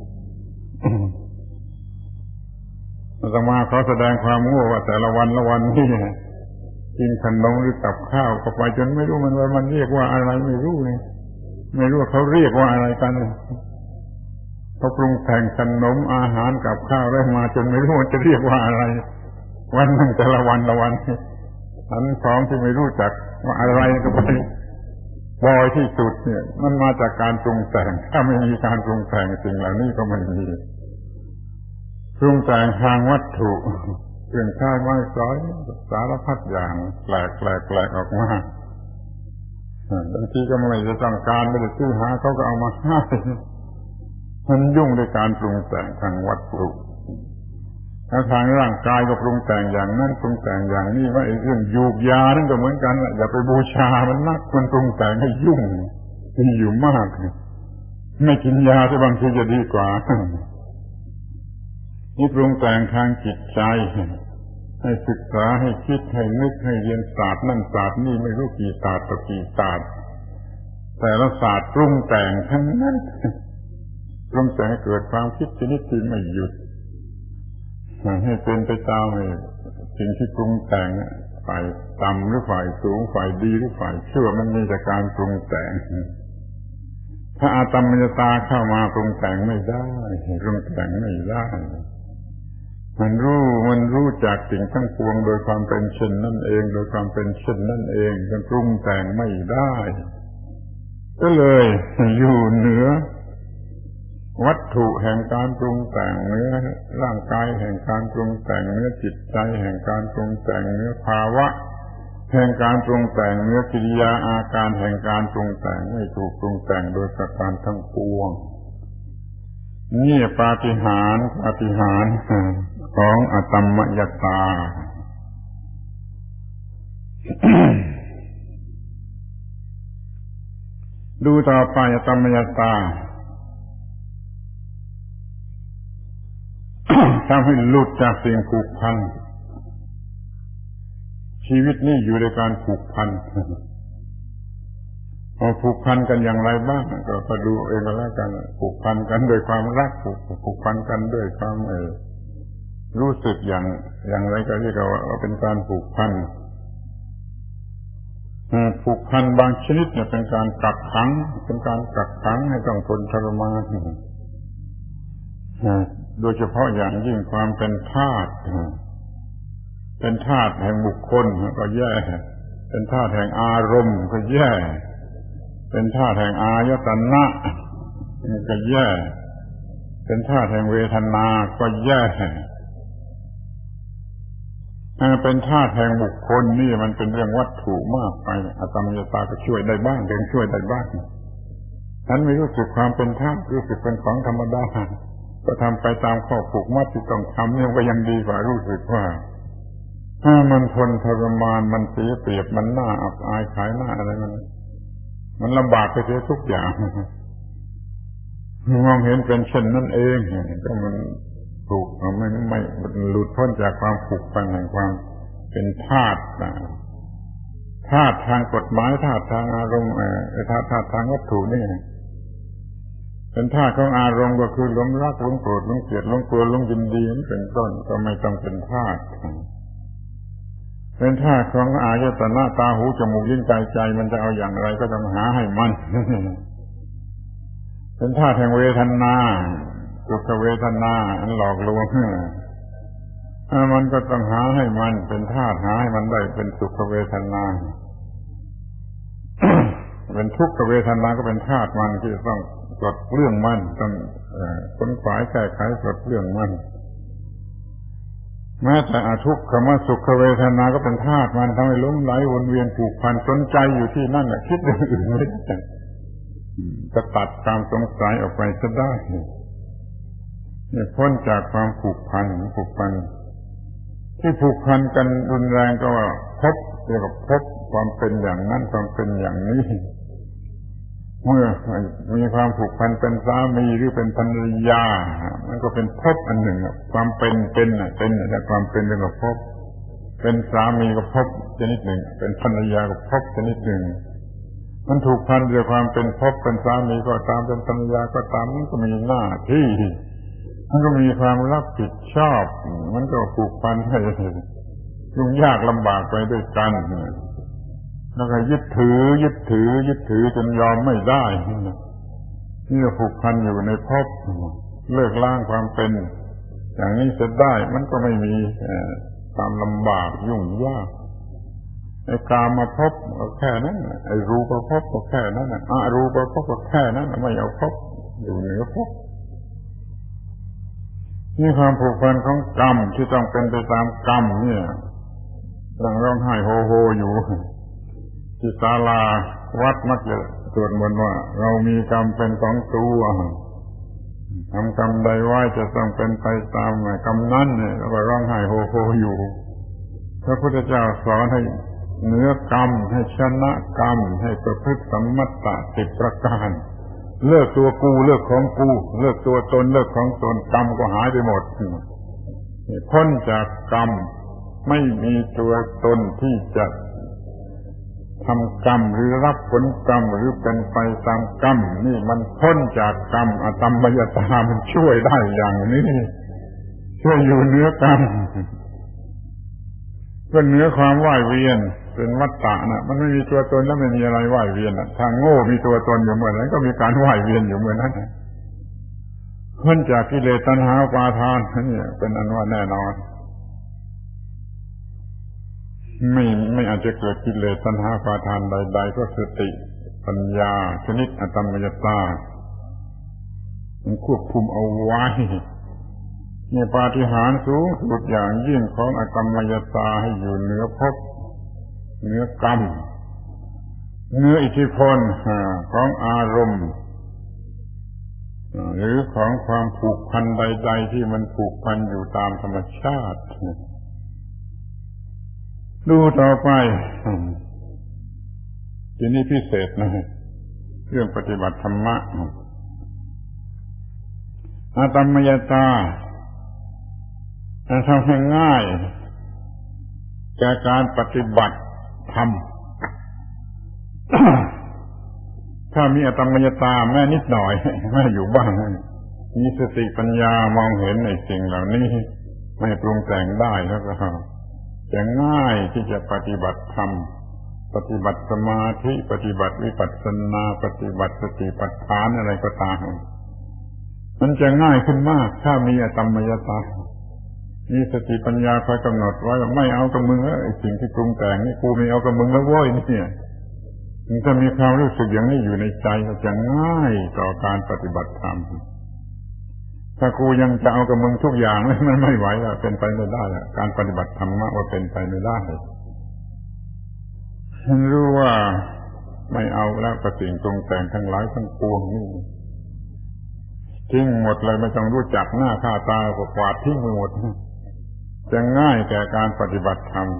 อาตมาเขาแสดงความโง่ว่าแต่ละวันนี่กินขนมหรือกับข้าวก็ไปจนไม่รู้มันเรียกว่าอะไรไม่รู้ว่าเขาเรียกว่าอะไรกันเขาปรุงแต่งขนมอาหารกับข้าวได้มาจนไม่รู้ว่าจะเรียกว่าอะไรวันนึงแต่ละวันอันของที่ไม่รู้จักว่าอะไรก็ไปบ่อยที่สุดเนี่ยมันมาจากการปรุงแต่งถ้าไม่มีการปรุงแต่งสิ่งเหล่านี้ก็ไม่มีปรุงแต่งทางวัตถุเครื่องใช้ไม้สอยสารพัดอย่างแปลกออกมาบางทีก็ไม่ได้ต้องการไม่ได้ซื้อหาเขาก็เอามาให้มันยุ่งในการปรุงแต่งทางวัตถุแล้วทางร่างกายก็ปรุงแต่งอย่างนั้นปรุงแต่งอย่างนี้ว่าเรื่องยูกยานั่นก็เหมือนกันแหละอย่าไปบูชามันนักมันปรุงแต่งให้ยุ่งมีอยู่มากไม่กินยาที่บางทีจะดีกว่านี่ปรุงแต่งทางจิตใจให้ศึกษาให้คิดให้นึกให้เรียนศาสตร์นั่นศาสตร์นี่ไม่รู้กี่ศาสตร์ต่อกี่ศาสตร์แต่ละศาสตร์ปรุงแต่งทั้งนั้นปรุงแต่งให้เกิดความคิดชนิดที่ไม่หยุดให้เป็นไปตามสิ่งที่ปรุงแต่งฝ่ายต่ำหรือฝ่ายสูงฝ่ายดีหรือฝ่ายชั่วมันมีแต่การปรุงแต่งถ้าอาตมยตาเข้ามาปรุงแต่งไม่ได้ปรุงแต่งไม่ได้มันรู้จากสิ่งทั้งปวงโดยความเป็นเช่นนั่นเองโดยความเป็นเช่นนั่นเองมันปรุงแต่งไม่ได้ก็เลยอยู่เหนือวัตถุแห่งการปรุงแต่งเนื้อร่างกายแห่งการปรุงแต่งเนื้อจิตใจแห่งการปรุงแต่งเนื้อภาวะแห่งการปรุงแต่งเนื้อกิริยาอาการแห่งการปรุงแต่งไม่ถูกปรุงแต่งโดยประการทั้งปวงนี่ปาฏิหาริย์ของอตมยตา ดูต่อไปอตมยตา ทำให้หลุดจากสิ่งผูกพันชีวิตนี้อยู่ในการผูกพันผูกพันกันอย่างไรบ้างก็ดูเองก็แล้วกันผูกพันกันด้วยความรักผูกพันกันด้วยความรู้สึกอย่างไรก็เรียกว่าเป็นการผูกพันบางชนิดเนี่ยเป็นการกักขังให้ต้องทนทรมานโดยเฉพาะอย่างยิ่งความเป็นทาสแห่งบุคคลก็แย่เป็นทาสแห่งอารมณ์ก็แย่เป็นทาสแห่งอายตนะก็แย่เป็นทาสแห่งเวทนาก็แย่เป็นทาสแห่งบุคคลนี่มันเป็นเรื่องวัตถุมากไปอตมยตาก็ช่วยได้บ้างเพียงช่วยได้บ้างฉันไม่รู้สึกความเป็นทาสรู้สึกเป็นของธรรมดาก็ทำไปตามข้อผูกมัดที่ต้องทำเนี่ยก็ยังดีกว่ารู้สึกว่าถ้ามันทนทรมานมันเสียเปรียบมันน่าอับอายขายหน้าอะไรมันลำบากไปเสียทุกอย่างมองเห็นเป็นเช่นนั้นเองก็มันถูกไม่หลุดพ้นจากความผูกพันแห่งความเป็นทาสทางกฎหมายทาสทางอารมณ์ทาสทางวัตถุนี่ไปเป็นธาตุของอารมณ์ก็คือหลงรักหลงโกรธหลงเกลียดหลงกลัวหลงยินดีเป็นต้นก็ไม่ต้องเป็นธาตุเป็นธาตุของอายตนะตาหูจมูกลิ้นกายใจมันจะเอาอย่างไรก็ต้องหาให้มันเป็นธาตุแห่งเวทนาสุขเวทนาอันหลอกลวงมันก็ต้องหาให้มันเป็นธาตุหาให้มันได้เป็นสุขเวทนา เป็นทุกขเวทนาก็เป็นธาตุมันที่ต้องปลดเปลื้องมันต้องค้นขวายแก้ไขปลดเปลื้องมันแม้แต่อทุกขมสุขเวทนาก็เป็นธาตุมันทำให้หลงไหลวนเวียนผูกพันสนใจอยู่ที่นั่นแหละคิดอย่างอื่นไม่ได้จะตัดความสงสัยออกไปซะได้เนี่ยพ้นจากความผูกพันที่ผูกพันกันรุนแรงก็ว่าพบเรียกว่าพบความเป็นอย่างนั้นความเป็นอย่างนี้เมื่อมีความผูกพันเป็นสามีหรือเป็นภรรยามันก็เป็นภพอันหนึ่งความเป็นแต่ความเป็นเรียกว่าภพเป็นสามีก็ภพชนิดหนึ่งเป็นภรรยาก็ภพชนิดหนึ่งมันถูกพันด้วยความเป็นภพเป็นสามีก็ตามเป็นภรรยาก็ตามมันก็มีหน้าที่มันก็มีความรับผิดชอบมันก็ผูกพันให้ยุ่งยากลำบากไปด้วยกันแล้วก็ยึดถือจนยอมไม่ได้นี่ผูกพันอยู่ในภพเลิกล้างความเป็นอย่างนี้จะได้มันก็ไม่มีความลำบากยุ่งยากไอ้กามมาภพก็แค่นั้นไอ้รูปภพก็แค่นั้นอรูปภพก็แค่นั้นไม่เอาภพอยู่เหนือภพนี่ความผูกพันของกรรมที่ต้องเป็นไปตามกรรมเนี่ยร้องไห้โฮโฮอยู่ที่ศาลาวัดมักจะสวดมนต์ว่าเรามีกรรมเป็นของตัวทำกรรมใดไว้จะต้องเป็นไปตามกรรมนั้นเนี่ยแล้วก็ร้องไห้โฮโฮอยู่พระพุทธเจ้าสอนให้เหนือกรรมให้ชนะกรรมให้ประพฤติสัมมัตตะ10ประการเลิกตัวกูเลิกของกูเลิกตัวตนเลิกของตนกรรมก็หายไปหมดพ้นจากกรรมไม่มีตัวตนที่จะทำกรรมหรือรับผลกรรมหรือเป็นไปตามกรรมนี่มันพ้นจากกรรมอตัมมยตามันช่วยได้อย่างนี้ช่วยอยู่เหนือกรรมเพื่อเหนือความว่ายเวียนเป็นวัฏฏะนะมันไม่มีตัวตนแล้วไม่มีอะไรว่ายเวียนทางโง่มีตัวตนอยู่เมื่อนั้นก็มีการว่ายเวียนอยู่เมื่อนั้นพ้นจากกิเลสตัณหาอุปาทานนี่เป็นอันว่าแน่นอนไม่อาจจะเกิดกิเลสตัณหาอุปาทานใดๆก็สติปัญญาชนิดอตัมมยตามันควบคุมเอาไว้นี่ปาฏิหาริย์สูงสุดอย่างยิ่งของอตัมมยตาให้อยู่เหนือภพเหนือกรรมเหนืออิทธิพลของอารมณ์หรือของความผูกพันใดๆที่มันผูกพันอยู่ตามธรรมชาติดูต่อไปทีนี้พิเศษนะเรื่องปฏิบัติธรรมะอาตัมมยตาทำให้ง่ายแก่การปฏิบัติธรรม ถ้ามีอาตัมมยตาแม้นิดหน่อยไม่อยู่บ้างมีสติปัญญามองเห็นในสิ่งเหล่านี้ไม่ปรุงแต่งได้แล้วก็จะง่ายที่จะปฏิบัติธรรมปฏิบัติสมาธิปฏิบัติวิปัสสนาปฏิบัติสติปัฏฐานอะไรก็ตามมันจะง่ายขึ้นมากถ้ามีอตัมมยตามีสติปัญญาคอยกำหนดไว้ไม่เอากับมึงแล้วไอ้สิ่งที่ปรุงแต่งนี่กูไม่เอากับมึงแล้วโว้ยนี่มันจะมีความรู้สึกอย่างนี้อยู่ในใจก็จะง่ายต่อการปฏิบัติธรรมถ้ากูยังจะเอากับมึงทุกอย่างมันไม่ไหวแล้วเป็นไปไม่ได้แล้วการปฏิบัติธรรมะว่าเป็นไปไม่ได้ฉันรู้ว่าไม่เอาแล้วกับสิ่งปรุงแต่งทั้งหลายทั้งปวงนี่ทิ้งหมดเลยไม่ต้องรู้จักหน้าค่าตากวาดทิ้งหมดจะง่ายแก่การปฏิบัติธรรม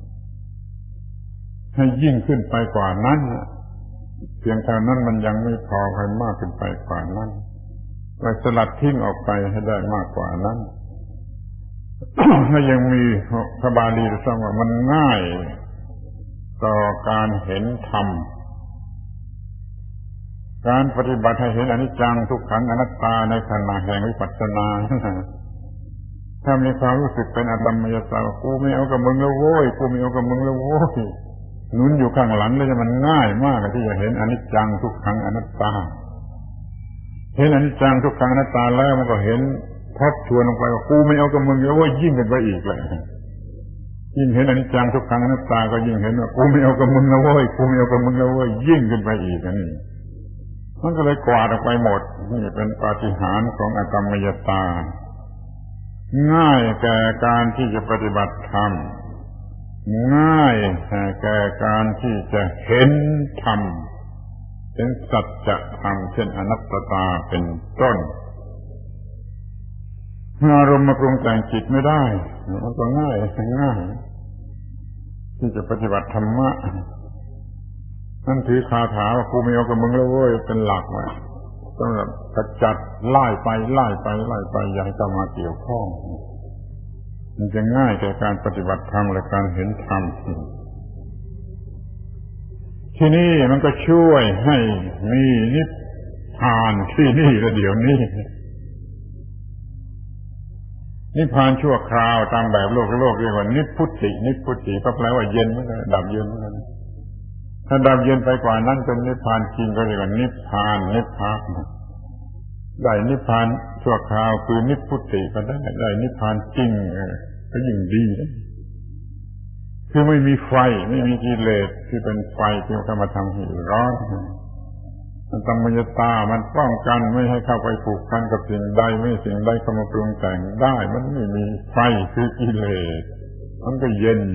ให้ยิ่งขึ้นไปกว่านั้นเพียงเท่านั้นมันยังไม่พอให้มากขึ้นไปกว่านั้นไปสลัดทิ้งออกไปให้ได้มากกว่านั้น ถ้ายังมีพระบาลีจะสร้างว่ามันง่ายต่อการเห็นธรรมการปฏิบัติให้เห็นอนิจจังทุกขังอนัตตาในขณะแห่งวิปัสสนาถ้ามีความรู้สึกเป็นอตมยตากูไม่เอากับมึงแล้วโว้ยกูไม่เอากับมึงแล้วโว้ยหนุนอยู่ข้างหลังเลยมันง่ายมากที่จะเห็นอนิจจังทุกขังอนัตตาเห็นอนิจจังทุกขังอนัตตาแล้วมันก็เห็นทบทวนลงไปว่ากูไม่เอากับมึงแล้วโว้ยยิ่งกันไปอีกเลยยิ่งเห็นอนิจจังทุกขังอนัตตาก็ยิ่งเห็นว่ากูไม่เอากับมึงแล้วโว้ยกูไม่เอากับมึงแล้วโว้ยยิ่งขึ้นไปอีกนี่มันก็เลยกวาดออกไปหมดนี่เป็นปาฏิหาริย์ของอตมยตาง่ายแก่การที่จะปฏิบัติธรรมง่ายแก่การที่จะเห็นธรรมเห็นสัจธรรมเช่นอนัตตาเป็นต้นเมื่ออารมณ์มาปรุงแต่งจิตไม่ได้มันก็ง่ายที่จะปฏิบัติธรรมะนั่นถือคาถาว่ากูไม่เอากับมึงแล้วเว้ยเป็นหลักไว้สำหรับกระจัดไล่ไปอย่าให้เข้ามาเกี่ยวข้องมันจะง่ายแก่การปฏิบัติธรรมและการเห็นธรรมที่นี่มันก็ช่วยให้มีนิพพานที่นี่และเดี๋ยวนี้นิพพานชั่วคราวตามแบบโลกเรียกว่านิพพุติก็แปลว่าเย็นเหมือนกันดับเย็นเหมือนกันถ้าดับเย็นไปกว่านั้นเป็นนิพพานจริงก็เรียกว่านิพพานได้นิพพานชั่วคราวคือนิพพุติก็ได้นิพพานจริงก็ยิ่งดีคือไม่มีไฟไม่มีกิเลสที่เป็นไฟที่เข้ามาทำให้ร้อนมันธรรมยตามันป้องกันไม่ให้เข้าไปผูกพันกับสิ่งใดไม่สิ่งใดเข้ามาปรุงแต่งได้มันไม่มีไฟคือกิเลสมันก็เย็น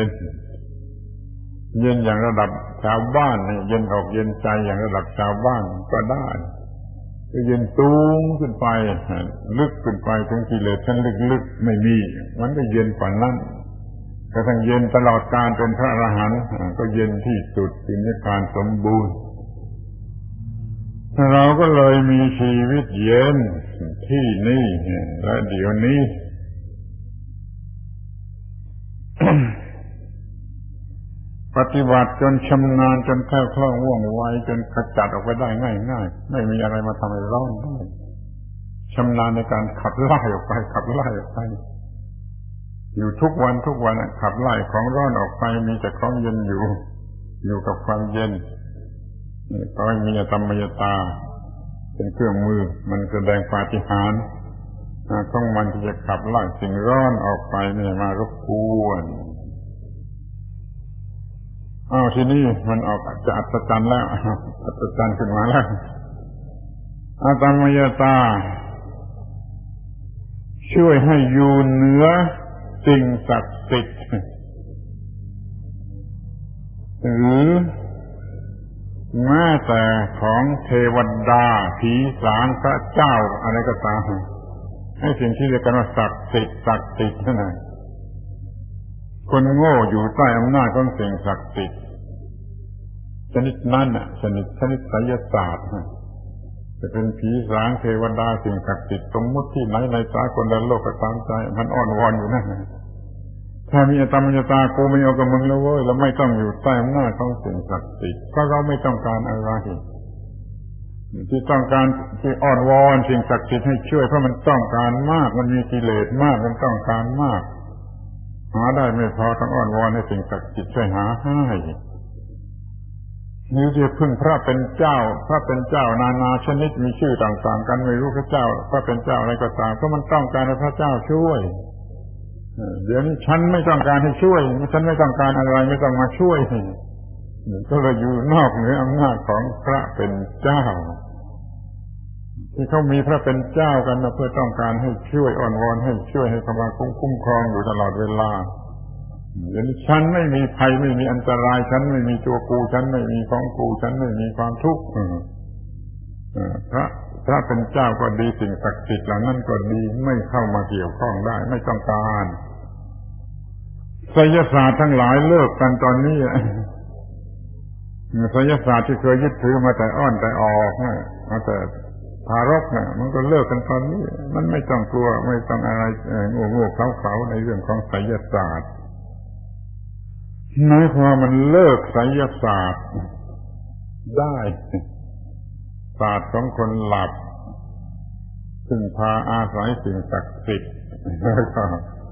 อย่างระดับชาวบ้านเนี่ยเย็นอกเย็นใจอย่างระดับชาวบ้านก็ได้ก็เย็นสูงขึ้นไปลึกขึ้นไปถึงกิเลสชั้นลึกๆไม่มีมันก็เย็นกว่านั้นกระทั่งเย็นตลอดกาลเป็นพระอรหันต์ก็เย็นที่สุดเป็นนิพพานสมบูรณ์เราก็เลยมีชีวิตเย็นที่นี่และเดี๋ยวนี้ ปฏิบัติจนชำนาญจนแคล่วคล่องว่องไวจนขจัดออกไปได้ง่ายๆไม่มีอะไรมาทำให้ร้อนได้ชำนาญในการขับไล่ออกไปอยู่ทุกวันขับไล่ของร้อนออกไปมีแต่ของเย็นอยู่กับความเย็นก็ให้มีอตมยตาเป็นเครื่องมือมันแสดงปาฏิหาริย์ของมันที่จะขับไล่สิ่งร้อนออกไปไม่มารบกวนทีนี้มันออกจะอัศจรรย์แล้วอัศจรรย์ขึ้นมาแล้วอตมยตาช่วยให้อยู่เหนือสิ่งศักดิ์สิทธิ์หรือแม้แต่ของเทวดาผีสางพระเจ้าอะไรก็ตามให้สิ่งที่เรียกกันว่าศักดิ์สิทธิ์นั่นแหละคนโง่อยู่ใต้อำนาจของสิ่งศักดิ์สิทธิ์ชนิดนั้นชนิดไสยศาสตร์จะเป็นผีสางเทวดาสิ่งศักดิ์สิทธิ์สมมติที่ไหนในสากลโลกก็ตามใจมันอ้อนวอนอยู่นั่นถ้ามีอตมยตากูไม่เอากับมึงแล้วเว้ยเราไม่ต้องอยู่ใต้อำนาจของสิ่งศักดิ์สิทธิ์เพราะเราไม่ต้องการอะไรที่ต้องการที่อ้อนวอนสิ่งศักดิ์สิทธิ์ให้ช่วยเพราะมันต้องการมากมันมีกิเลสมากมันต้องการมากหาได้ไม่พอต้องอ้อนวอนให้สิ่งศักดิ์สิทธิ์ช่วยหาให้นี่จะพึ่งพระเป็นเจ้านานาชนิดมีชื่อต่างๆกันไม่รู้พระเจ้าพระเป็นเจ้าอะไรก็ตามเพราะมันต้องการให้พระเจ้าช่วยเดี๋ยวนี้ฉันไม่ต้องการให้ช่วยฉันไม่ต้องการอะไรไม่ต้องมาช่วยก็เลยอยู่นอกเหนืออำนาจของพระเป็นเจ้าที่เขามีพระเป็นเจ้ากันเพื่อต้องการให้ช่วยอ้อนวอนให้ช่วยให้เข้ามาคุ้มครองอยู่ตลอดเวลาเดี๋ยวนี้ฉันไม่มีภัยไม่มีอันตรายฉันไม่มีตัวกูฉันไม่มีของกูฉันไม่มีความทุกข์พระเป็นเจ้าก็ดีสิ่งศักดิ์สิทธิ์เหล่านั้นก็ดีไม่เข้ามาเกี่ยวข้องได้ไม่ต้องการไสยศาสตร์ทั้งหลายเลิกกันตอนนี้ไสยศาสตร์ที่เคยยึดถือมาแต่อ้อนแต่ออกมาแต่ทารกมันก็เลิกกันตอนนี้มันไม่ต้องกลัวไม่ต้องอะไรโง่เขาในเรื่องของไสยศาสตร์หมายความมันเลิกไสยศาสตร์ได้ศาสตร์ของคนหลับซึ่งพาอาศัยสิ่งศักดิ์สิทธิ์แล้วก็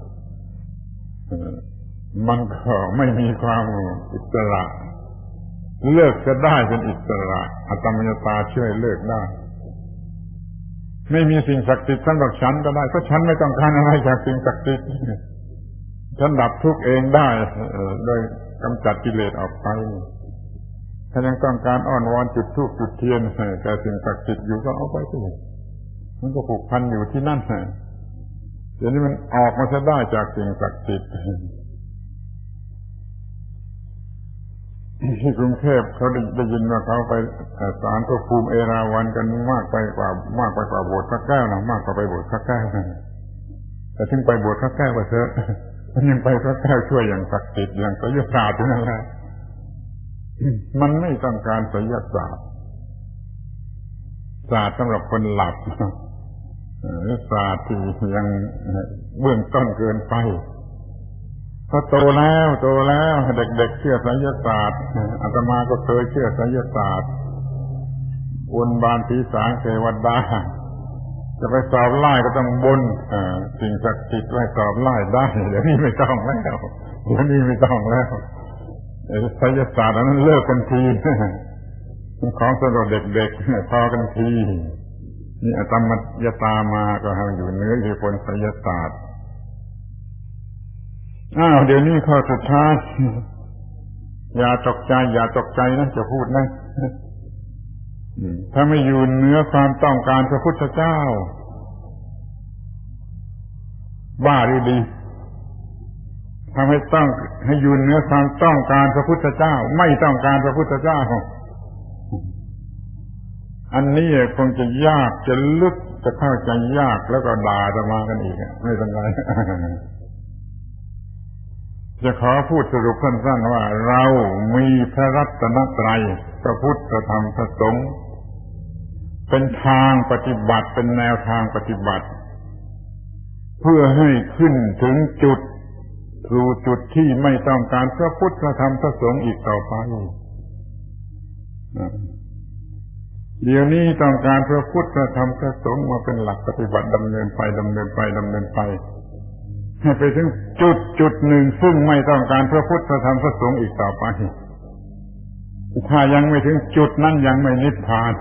มันก็ไม่มีความอิสระเลิกจะได้เป็นอิสระอัตมยตาช่วยเลิกได้ไม่มีสิ่งศักดิ์สิทธิ์สำหรับฉันก็ได้เพราะฉันไม่ต้องการอะไรจากสิ่งศักดิ์สิทธิ์ฉันดับทุกข์เองได้โดยกำจัดกิเลสออกไปถ้ายังต้องการอ้อนวอนจุดธูปจุดเทียนแต่สิ่งศักดิ์สิทธิ์อยู่ก็เอาไปสิมันก็ผูกพันอยู่ที่นั่นเดี๋ยวนี้มันออกมาจะได้จากสิ่งศักดิ์สิทธิ์ที่กรุงเทพเขาได้ยินว่าเขาไปศาลพระภูมิเอราวัณกันมากไปกว่าโบสถ์พระแก้วนะมากกว่าไปโบสถ์พระแก้วแต่ถึงไปโบสถ์พระแก้วก็เถอะมันยังไปพระแก้วช่วยอย่างศักดิ์สิทธิ์อย่างไสยศาสตร์นั่นแหละมันไม่ต้องการไสยศาสตร์ศาสตร์สำหรับคนหลับหรือศาสตร์ที่ยังเบื้องต้นเกินไปพอโตแล้วเด็กๆเชื่อไสยศาสตร์อาตมาก็เคยเชื่อไสยศาสตร์วนบานผีสางเทวดาจะไปสอบไล่ก็ต้องบนสิ่งศักดิ์สิทธิ์ไว้สอบไล่ได้เดี๋ยวนี้ไม่ต้องแล้วไสยศาสตร์นั้นเลิกกันทีมันของสำหรับเด็กๆพอกันทีนี่อัตมยตามาก็ให้อยู่เหนืออิทธิพลไสยศาสตร์เดี๋ยวนี้ข้อสุดท้ายอย่าตกใจนะจะพูดนะถ้าไม่อยู่เหนือความต้องการพระพุทธเจ้าบ้าหรือดีทำให้อยู่เหนือความต้องการพระพุทธเจ้าไม่ต้องการพระพุทธเจ้าอันนี้คงจะยากจะลึกจะเข้าใจยากแล้วก็ด่าจะมากันอีกไม่เป็นไรจะขอพูดสรุปสั้นๆว่าเรามีพระรัตนตรัยพระพุทธพระธรรมพระสงฆ์เป็นทางปฏิบัติเป็นแนวทางปฏิบัติเพื่อให้ขึ้นถึงจุดที่ไม่ต้องการพระพุทธพระธรรมพระสงฆ์อีกต่อไปเดี๋ยวนี้ต้องการพระพุทธพระธรรมพระสงฆ์มาเป็นหลักปฏิบัติดำเนินไปให้ไปถึงจุดหนึ่งซึ่งไม่ต้องการพระพุทธพระธรรมพระสงฆ์อีกต่อไปถ้ายังไม่ถึงจุดนั้นยังไม่นิพพาน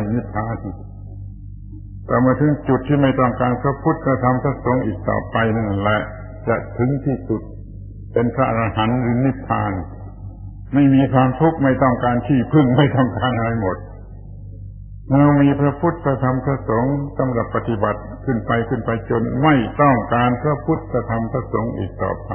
แต่มาถึงจุดที่ไม่ต้องการพระพุทธพระธรรมพระสงฆ์อีกต่อไปนั่นแหละจะถึงที่สุดเป็นพระอรหันต์หรือนิพพานไม่มีความทุกข์ไม่ต้องการที่พึ่งไม่ต้องการอะไรหมดเรามีพระพุทธพระธรรมพระสงฆ์สำหรับปฏิบัติขึ้นไปจนไม่ต้องการพระพุทธพระธรรมพระสงฆ์อีกต่อไป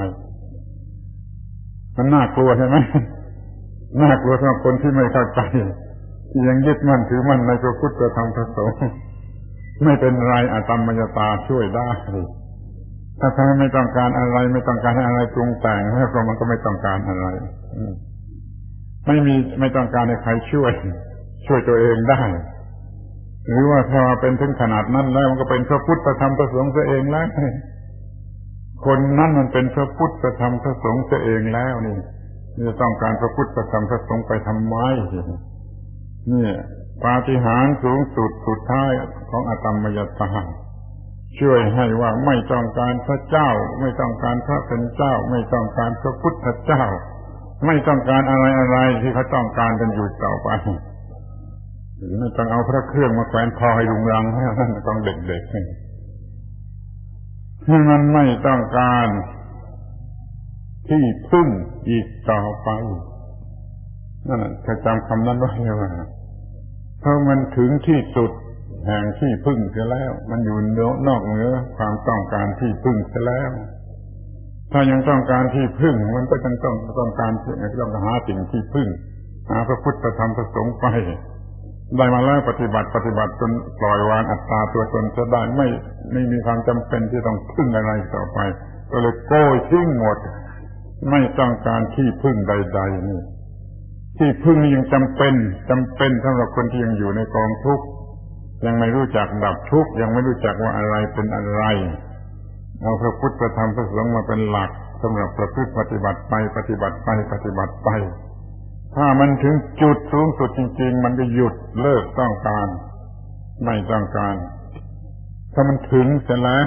มันน่ากลัวใช่ไหมน่ากลัวสำหรับคนที่ไม่เข้าใจที่ยังยึดมั่นถือมั่นในพระพุทธพระธรรมพระสงฆ์ไม่เป็นไรอาตมยตาช่วยได้ถ้าท่านไม่ต้องการอะไรไม่ต้องการให้อะไรปรุงแต่งแล้วก็มันก็ไม่ต้องการอะไรไม่ต้องการให้ใครช่วยตัวเองได้หรือว่าถ้าเป็นถึงขนาดนั้นแล้วมันก็เป็นพระพุทธพระธรรมพระสงฆ์เสียเองแล้วคนนั้นมันเป็นพระพุทธพระธรรมพระสงฆ์เสียเองแล้วนี่จะต้องการพระพุทธพระธรรมพระสงฆ์ไปทำไมนี่ปาฏิหาริย์สูงสุดท้ายของอาตมยตาช่วยให้ว่าไม่ต้องการพระเจ้าไม่ต้องการพระเป็นเจ้าไม่ต้องการพระพุทธเจ้าไม่ต้องการอะไรที่เขาต้องการกันอยู่ต่อไปไม่ต้องเอาพระเครื่องมาแขวนคอให้ลุงรังให้ท่านต้องเด็กๆให้มันไม่ต้องการที่พึ่งอีกต่อไปนั่นแหละจะจำคำนั้นไว้ว่าเพราะมันถึงที่สุดแห่งที่พึ่งเสียแล้วมันอยู่นอกเหนือความต้องการที่พึ่งเสียแล้วถ้ายังต้องการที่พึ่งมันก็ต้องการต้องหาสิ่งที่พึ่งหาพระพุทธธรรมพระสงฆ์ไปได้มาแล้วปฏิบัติจนปล่อยวางอัตตาตัวตนจะได้ไม่มีความจำเป็นที่ต้องพึ่งอะไรต่อไปก็เลยโกยทิ้งหมดไม่ต้องการที่พึ่งใดๆนี่ที่พึ่งนี่ยังจำเป็นสำหรับคนที่ยังอยู่ในกองทุกข์ยังไม่รู้จักดับทุกข์ยังไม่รู้จักว่าอะไรเป็นอะไรเอาพระพุทธธรรมพระสงฆ์มาเป็นหลักสำหรับประพฤติปฏิบัติไปถ้ามันถึงจุดสูงสุดจริงๆมันก็หยุดเลิกต้องการไม่ต้องการถ้ามันถึงเสร็จแล้ว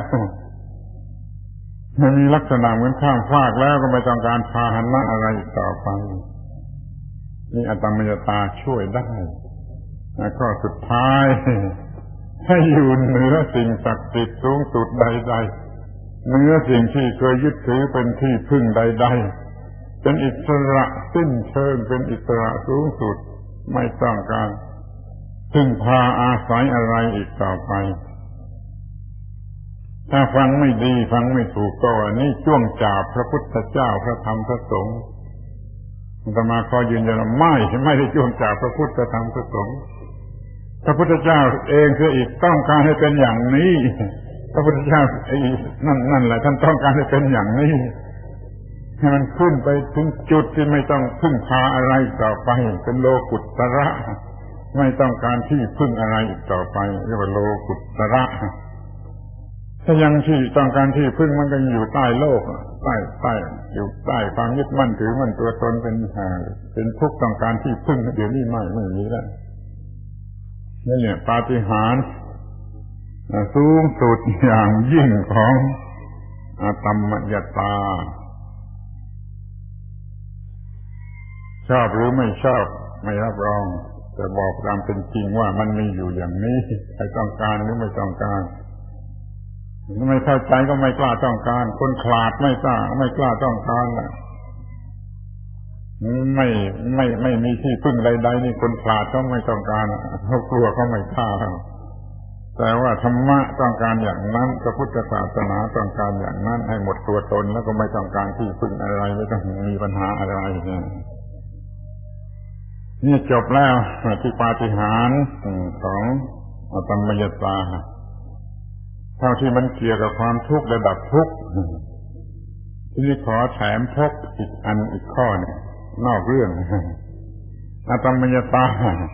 มันมีลักษณะเหมือนข้ามฟากแล้วก็ไม่ต้องการพาหนะอะไรอีกต่อไปนี่อตมยตาช่วยได้ข้อสุดท้ายให้อยู่เหนือสิ่งศักดิ์สิทธิ์สูงสุดใดๆเหนือสิ่งที่เคยยึดถือเป็นที่พึ่งใดๆเป็นอิสระสิ้นเชิงเป็นอิสระสูงสุดไม่ต้องการพึ่งพาอาศัยอะไรอีกต่อไปถ้าฟังไม่ดีฟังไม่ถูกก็อันนี้จ้วงจาบพระพุทธเจ้าพระธรรมพระสงฆ์อาตมาขอยืนยันว่าไม่ได้จ้วงจาบพระพุทธธรรมพระสงฆ์พระพุทธเจ้าเองเสียอีกต้องการให้เป็นอย่างนี้พระพุทธเจ้านั่นแหละท่านต้องการให้เป็นอย่างนี้ให้มันขึ้นไปถึงจุดที่ไม่ต้องพึ่งพาอะไรต่อไปเป็นโลกุตระไม่ต้องการที่พึ่งอะไรอีกต่อไปเรียกว่าโลกุตระถ้ายังที่ต้องการที่พึ่งมันก็อยู่ใต้โลกใต้อยู่ใต้ความยึดมั่นถือมั่นตัวตนเป็นทุกข์ต้องการที่พึ่งเดี๋ยวนี้ไม่มีแล้วนี่เนี่ยปาฏิหาริย์สูงสุดอย่างยิ่งของอตมยตาชอบหรือไม่ชอบไม่รับรองแต่บอกตามเป็นจริงว่ามันมีอยู่อย่างนี้ใครต้องการหรือไม่ต้องการไม่เข้าใจก็ไม่กล้าต้องการคนขลาดไม่กล้าต้องการไม่มีที่พึ่งใดๆนี่คนขลาดเขาไม่ต้องการเขากลัวเขาไม่กล้าแต่ว่าธรรมะต้องการอย่างนั้นพระพุทธศาสนาต้องการอย่างนั้นให้หมดตัวตนแล้วก็ไม่ต้องการที่พึ่งอะไรไม่ต้องมีปัญหาอะไรนี่จบแล้วที่ปาฏิหาริย์ของอตมยตาเท่าที่มันเกี่ยวกับความทุกข์ระดับทุกข์ที่นี่ขอแถมพกอีกข้อนึงนอกเรื่องอตมยตา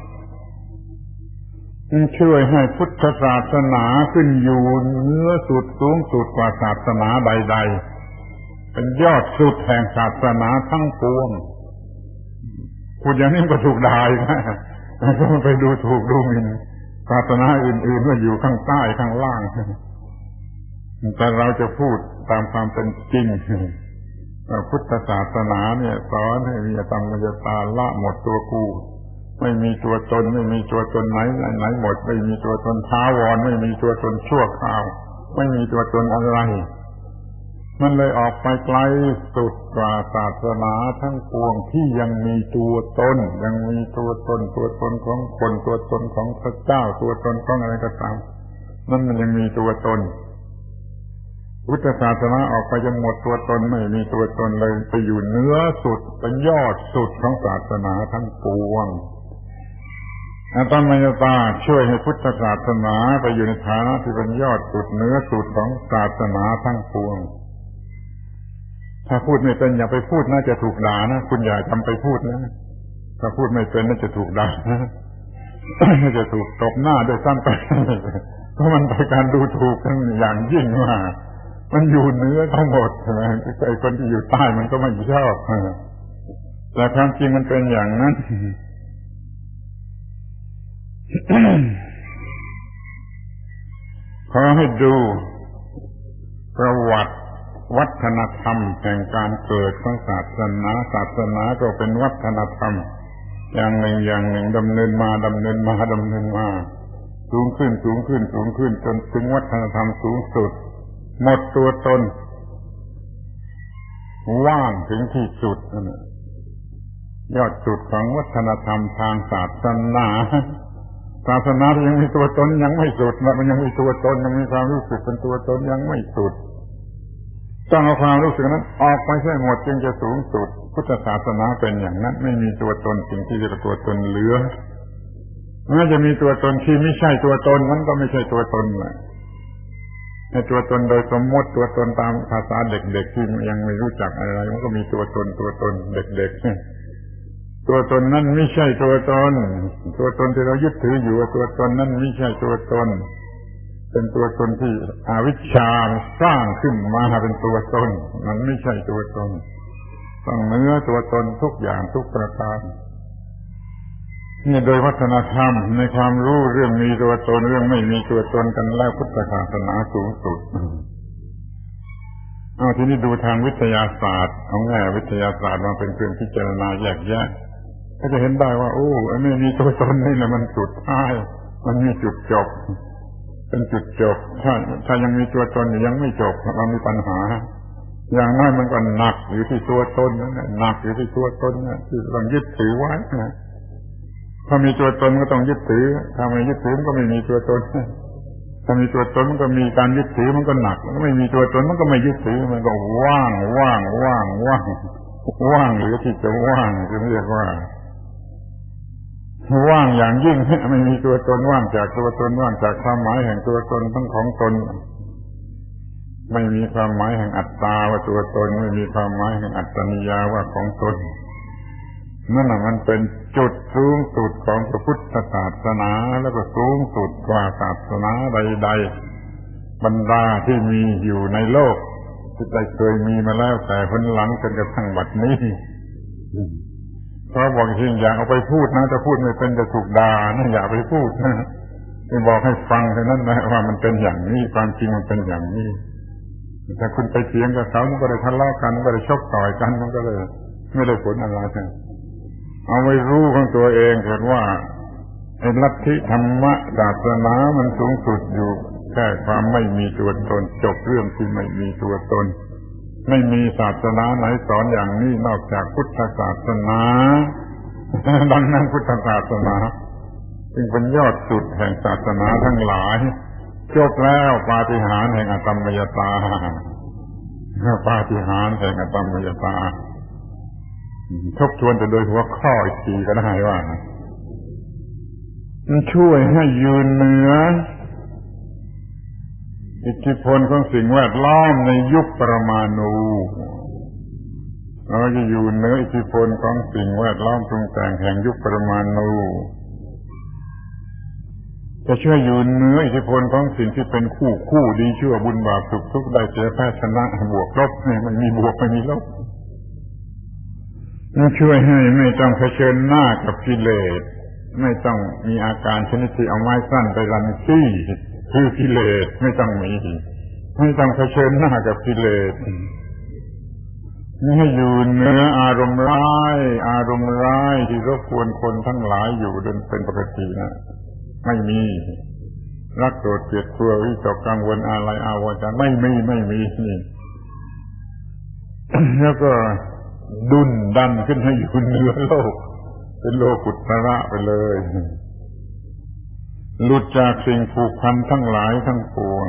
ช่วยให้พุทธศาสนาขึ้นอยู่เหนือสุดสูงสุดกว่าศาสนาใดๆเป็นยอดสุดแห่งศาสนาทั้งปวงพูดอย่างนี้ก็ถูกด่าอีกนะก็ไปดูถูกดูหมิ่นศาสนาอื่นๆว่าอยู่ข้างใต้ข้างล่างแต่เราจะพูดตามความเป็นจริงพุทธศาสนาเนี่ยสอนให้มีอตมยตาละหมดตัวกูไม่มีตัวตนไม่มีตัวตนไหนหมดไม่มีตัวตนท้าวรไม่มีตัวตนชั่วคราวไม่มีตัวตนอะไรมันเลยออกไปไกลสุดกว่าศาสนาทั้งปวงที่ยังมีตัวตนยังมีตัวตนของคนตัวตนของพระเจ้าตัวตนของอะไรก็ตามนั่นมันยังมีตัวตนพุทธศาสนาออกไปจนหมดตัวตนไม่มีตัวตนเลยไปอยู่เหนือสุดเป็นยอดสุดของศาสนาทั้งปวงอตมยตาช่วยให้พุทธศาสนาไปอยู่ในฐานะที่เป็นยอดสุดเหนือสุดของศาสนาทั้งปวงถ้าพูดไม่เป็นอย่าไปพูดน่าจะถูกด่านะคุณอย่าทำไปพูดนะถ้าพูดไม่เป็นน่าจะถูกด่าน่าจะถูกตบหน้าด้วยซ้ำไปเพราะมันเป็นการดูถูกกันอย่างยิ่งว่ามันอยู่เหนือทั้งหมดใช่ไหมไอ้คนที่อยู่ใต้มันก็ไม่ชอบแต่ความจริงมันเป็นอย่างนั้นขอให้ดูประวัติวัฒนธรรมแห่งการเกิดของศาสนาก็เป็นวัฒนธรรมอย่างหนึ่งดำเนินมาสูงขึ้นจนถึงวัฒนธรรมสูงสุดหมดตัวตนว่างถึงที่สุดยอดสุดของวัฒนธรรมทางศาสนาที่ยังมีตัวตนยังไม่สุดมันยังมีตัวตนยังมีความรู้สึกเป็นตัวตนยังไม่สุดต้องเอาความรู้สึกนั้นออกไปให้หมดจึงจะสูงสุดพุทธศาสนาเป็นอย่างนั้นไม่มีตัวตนสิ่งที่เรียกว่าตัวตนเหลือแม้จะมีตัวตนที่ไม่ใช่ตัวตนมันก็ไม่ใช่ตัวตนแหละในตัวตนโดยสมมติตัวตนตามภาษาเด็กๆที่ยังไม่รู้จักอะไรมันก็มีตัวตนเด็กๆตัวตนนั้นไม่ใช่ตัวตนที่เรายึดถืออยู่ว่าตัวตนนั้นไม่ใช่ตัวตนเป็นตัวตนที่อวิชชาสร้างขึ้นมาเป็นตัวตนมันไม่ใช่ตัวตนต้องเหนือตัวตนทุกอย่างทุกประการนี่โดยวัฒนธรรมในความรู้เรื่องมีตัวตนเรื่องไม่มีตัวตนกันแล้วพุทธศาสนาสูงสุดทีนี้ดูทางวิทยาศาสตร์เอาแง่วิทยาศาสตร์มาเป็นเครื่องพิจารณาแยกแยะก็จะเห็นได้ว่าไอ้ไม่มีตัวตนนี่แหละมันจุดท้ายมันมีจุดจบเป็นจุดจบถ้ายังมีตัวตนยังไม่จบเรามีปัญหาอย่างน้อยมันก็หนักอยู่ที่ตัวตนนั่นแหละหนักอยู่ที่ตัวตนนะที่เรายึดถือไว้ถ้ามีตัวตนก็ต้องยึดถือถ้าไม่ยึดถือมันก็ไม่มีตัวตนถ้ามีตัวตนมันก็มีการยึดถือมันก็หนักไม่มีตัวตนมันก็ไม่ยึดถือมันก็ว่างหรือที่จะว่างจะเรียกว่าว่างอย่างยิ่งไม่มีตัวตนว่างจากตัวตนว่างจากความหมายแห่งตัวตนทั้งของตนไม่มีความหมายแห่งอัตตาว่าตัวตนไม่มีความหมายแห่งอัตตนิยาว่าของตนนั่นน่ะมันเป็นจุดสูงสุดของพระพุทธศาสนาแล้วก็สูงสุดกว่าศาสนาใดๆบรรดาที่มีอยู่ในโลกที่ได้เคยมีมาแล้วแต่ผลหลังจนกระทั่งบัดนี้เพราะบอกจริงอย่าเอาไปพูดนะถ้าพูดไม่เป็นจะถูกด่านะอย่าไปพูดนะไปบอกให้ฟังเท่านั้นนะว่ามันเป็นอย่างนี้ความจริงมันเป็นอย่างนี้แต่คุณไปเถียงกับเขามันก็ได้ทะเลาะกันมันก็ได้ชกต่อยกันมันก็เลยไม่ได้ผลอะไรเอาไว้รู้ของตัวเองเห็นว่าไอ้ลัทธิธรรมะศาสนามันสูงสุดอยู่แค่ความไม่มีตัวตนจบเรื่องที่ไม่มีตัวตนไม่มีศาสนาไหนสอนอย่างนี้นอกจากพุทธศาสนาดังนั้นพุทธศาสนาจึงเป็นยอดสุดแห่งศาสนาทั้งหลายจบแล้วปาฏิหาริย์แห่งอตมยตาปาฏิหาริย์แห่งอตมยตาทบทวนแต่โดยหัวข้ออีกทีก็ได้ว่ามันช่วยให้ยืนเหนืออิทธิพลของสิ่งแวดล้อมในยุคปรมาณูเราจะอยู่เหนืออิทธิพลของสิ่งแวดล้อมปรุงแต่งแห่งยุคปรมาณูจะช่วยอยู่เหนืออิทธิพลของสิ่งที่เป็นคู่ดีชั่วบุญบาปสุขทุกข์ได้เสียแพ้ชนะบวกลบมันมีบวกไม่มีลบมันช่วยให้ไม่ต้องเผชิญหน้ากับกิเลสไม่ต้องมีอาการชนิดที่เอาไม้สั้นไปรันซี่คือกิเลสไม่ต้องเผชิญหน้ากับกิเลสนี่ให้อยู่เหนืออารมณ์ร้ายที่รบกวนคนทั้งหลายอยู่จนเป็นปกตินะไม่มีรักโกรธเกลียดกลัววิตกกังวลอะไรอาวรณ์ไม่มีนี่แล้วก็ดุนดันขึ้นให้อยู่เหนือโลกเป็นโลกุตระไปเลยหลุดจากสิ่งผูกพันทั้งหลายทั้งปวง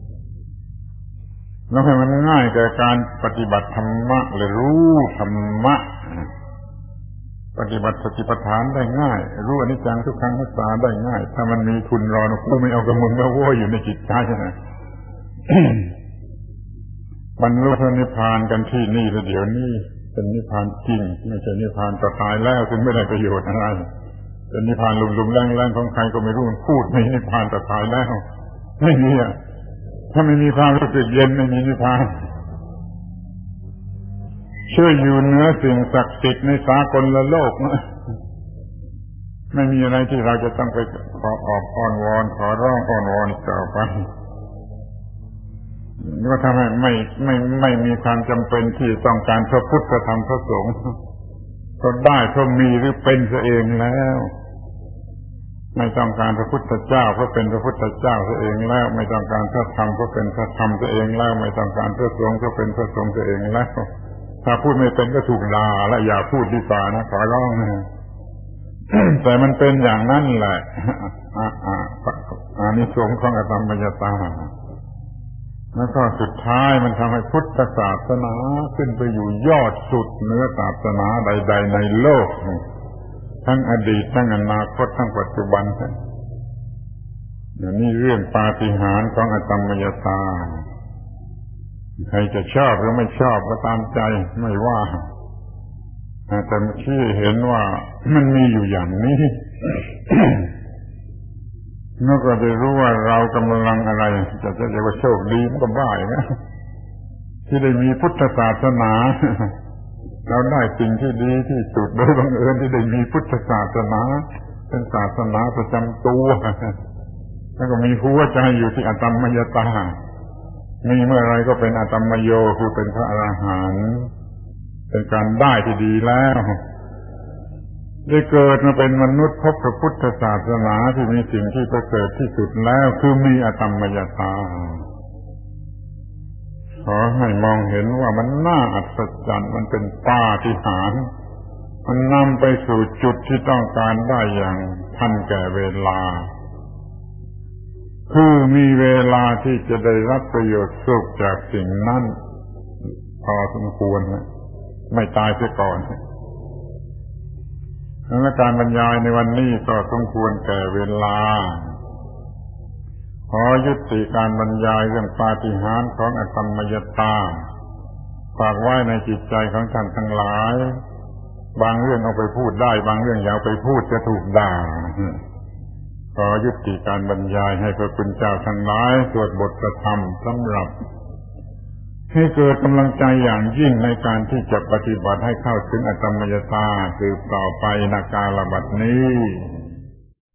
แล้วให้มันง่ายแก่การปฏิบัติธรรมะเลยรู้ธรรมะปฏิบัติสติปัฏฐานได้ง่ายรู้อนิจจังทุกขังอนัตตาได้ง่ายถ้ามันมีทุนรอนะกูไม่เอากับมึงก็โว้ยอยู่ในจิตใจนะ บรรลุพระนิพพานกันที่นี่แล้วเดี๋ยวนี้เป็นนิพพานจริงไม่ใช่นิพพานต่อตายแล้วซึ่งไม่ได้ประโยชน์อะไรเป็นนิพพานลุ่มๆแรงๆของใครก็ไม่รู้มันพูดไม่นิพพานต่อตายแล้วไม่มีถ้าไม่มีความรู้สึกเย็นไม่มีนิพพานช่วยอยู่เหนือสิ่งศักดิ์สิทธิ์ในสากลโลกนะไม่มีอะไรที่เราจะต้องไปขออ้อนวอนขอร้องอ้อนวอนต่อไปก็ทำให้ไม่มีความจำเป็นที่ต้องการพระพุทธธรรมพระสงฆ์ก็ได้เพราะมีหรือเป็นซะเองแล้วไม่ต้องการพระพุทธเจ้าเพราะเป็นพระพุทธเจ้าซะเองแล้วไม่ต้องการพระธรรมเพราะเป็นพระธรรมซะเองแล้วไม่ต้องการพระสงฆ์เพราะเป็นพระสงฆ์ซะเองแล้วถ้าพูดไม่เป็นก็ถูกด่าและอย่าพูดดีกว่านะขอร้องนะ แต่มันเป็นอย่างนั้นแหละอานิสงส์ของอตมยตาแล้วก็สุดท้ายมันทำให้พุทธศาสนาขึ้นไปอยู่ยอดสุดเหนือศาสนาใดๆในโลกทั้งอดีตทั้งอนาคตทั้งปัจจุบันอย่างนี้เรื่องปาฏิหาริย์ของอตมยตาใครจะชอบหรือไม่ชอบก็ตามใจไม่ว่าแต่ที่เห็นว่ามันมีอยู่อย่างนี้ แล้วก็ได้รู้ว่าเรากำลังอะไรจะเรียกว่าโชคดีมันก็บ้านะที่ได้มีพุทธศาสนา เราได้สิ่งที่ดีที่สุดโดยบังเอิญที่ได้มีพุทธศาสนาเป็นศาสนาประจำตัวแล้วก็มีหัวใจอยู่ที่อตมมยตามีเมื่อไรก็เป็นอตมมโยคือเป็นพระอรหันต์เป็นการได้ที่ดีแล้วได้เกิดมาเป็นมนุษย์พบพระพุทธศาสนาที่มีสิ่งที่ประเสริฐที่สุดแล้วคือมีอตมมยตาขอให้มองเห็นว่ามันน่าอัศจรรย์มันเป็นปาฏิหาริย์มันนำไปสู่จุดที่ต้องการได้อย่างทันแก่เวลาคือมีเวลาที่จะได้รับประโยชน์สุขจากสิ่งนั้นพอสมควรไม่ตายเสียก่อนและการบรรยายในวันนี้ก็สมควรแก่เวลาขอยุติการบรรยายเรื่องปาฏิหาริย์ของอตมมยตาฝากไว้ในจิตใจของท่านทั้งหลายบางเรื่องเอาไปพูดได้บางเรื่องอย่าเอาไปพูดจะถูกด่าขอยุติการบรรยายให้พระคุณเจ้าทั้งหลายสวดบทประธรรมสำหรับให้เกิดกำลังใจอย่างยิ่งในการที่จะปฏิบัติให้เข้าถึงอตมมยตาสืบต่อไปณ กาลบัดนี้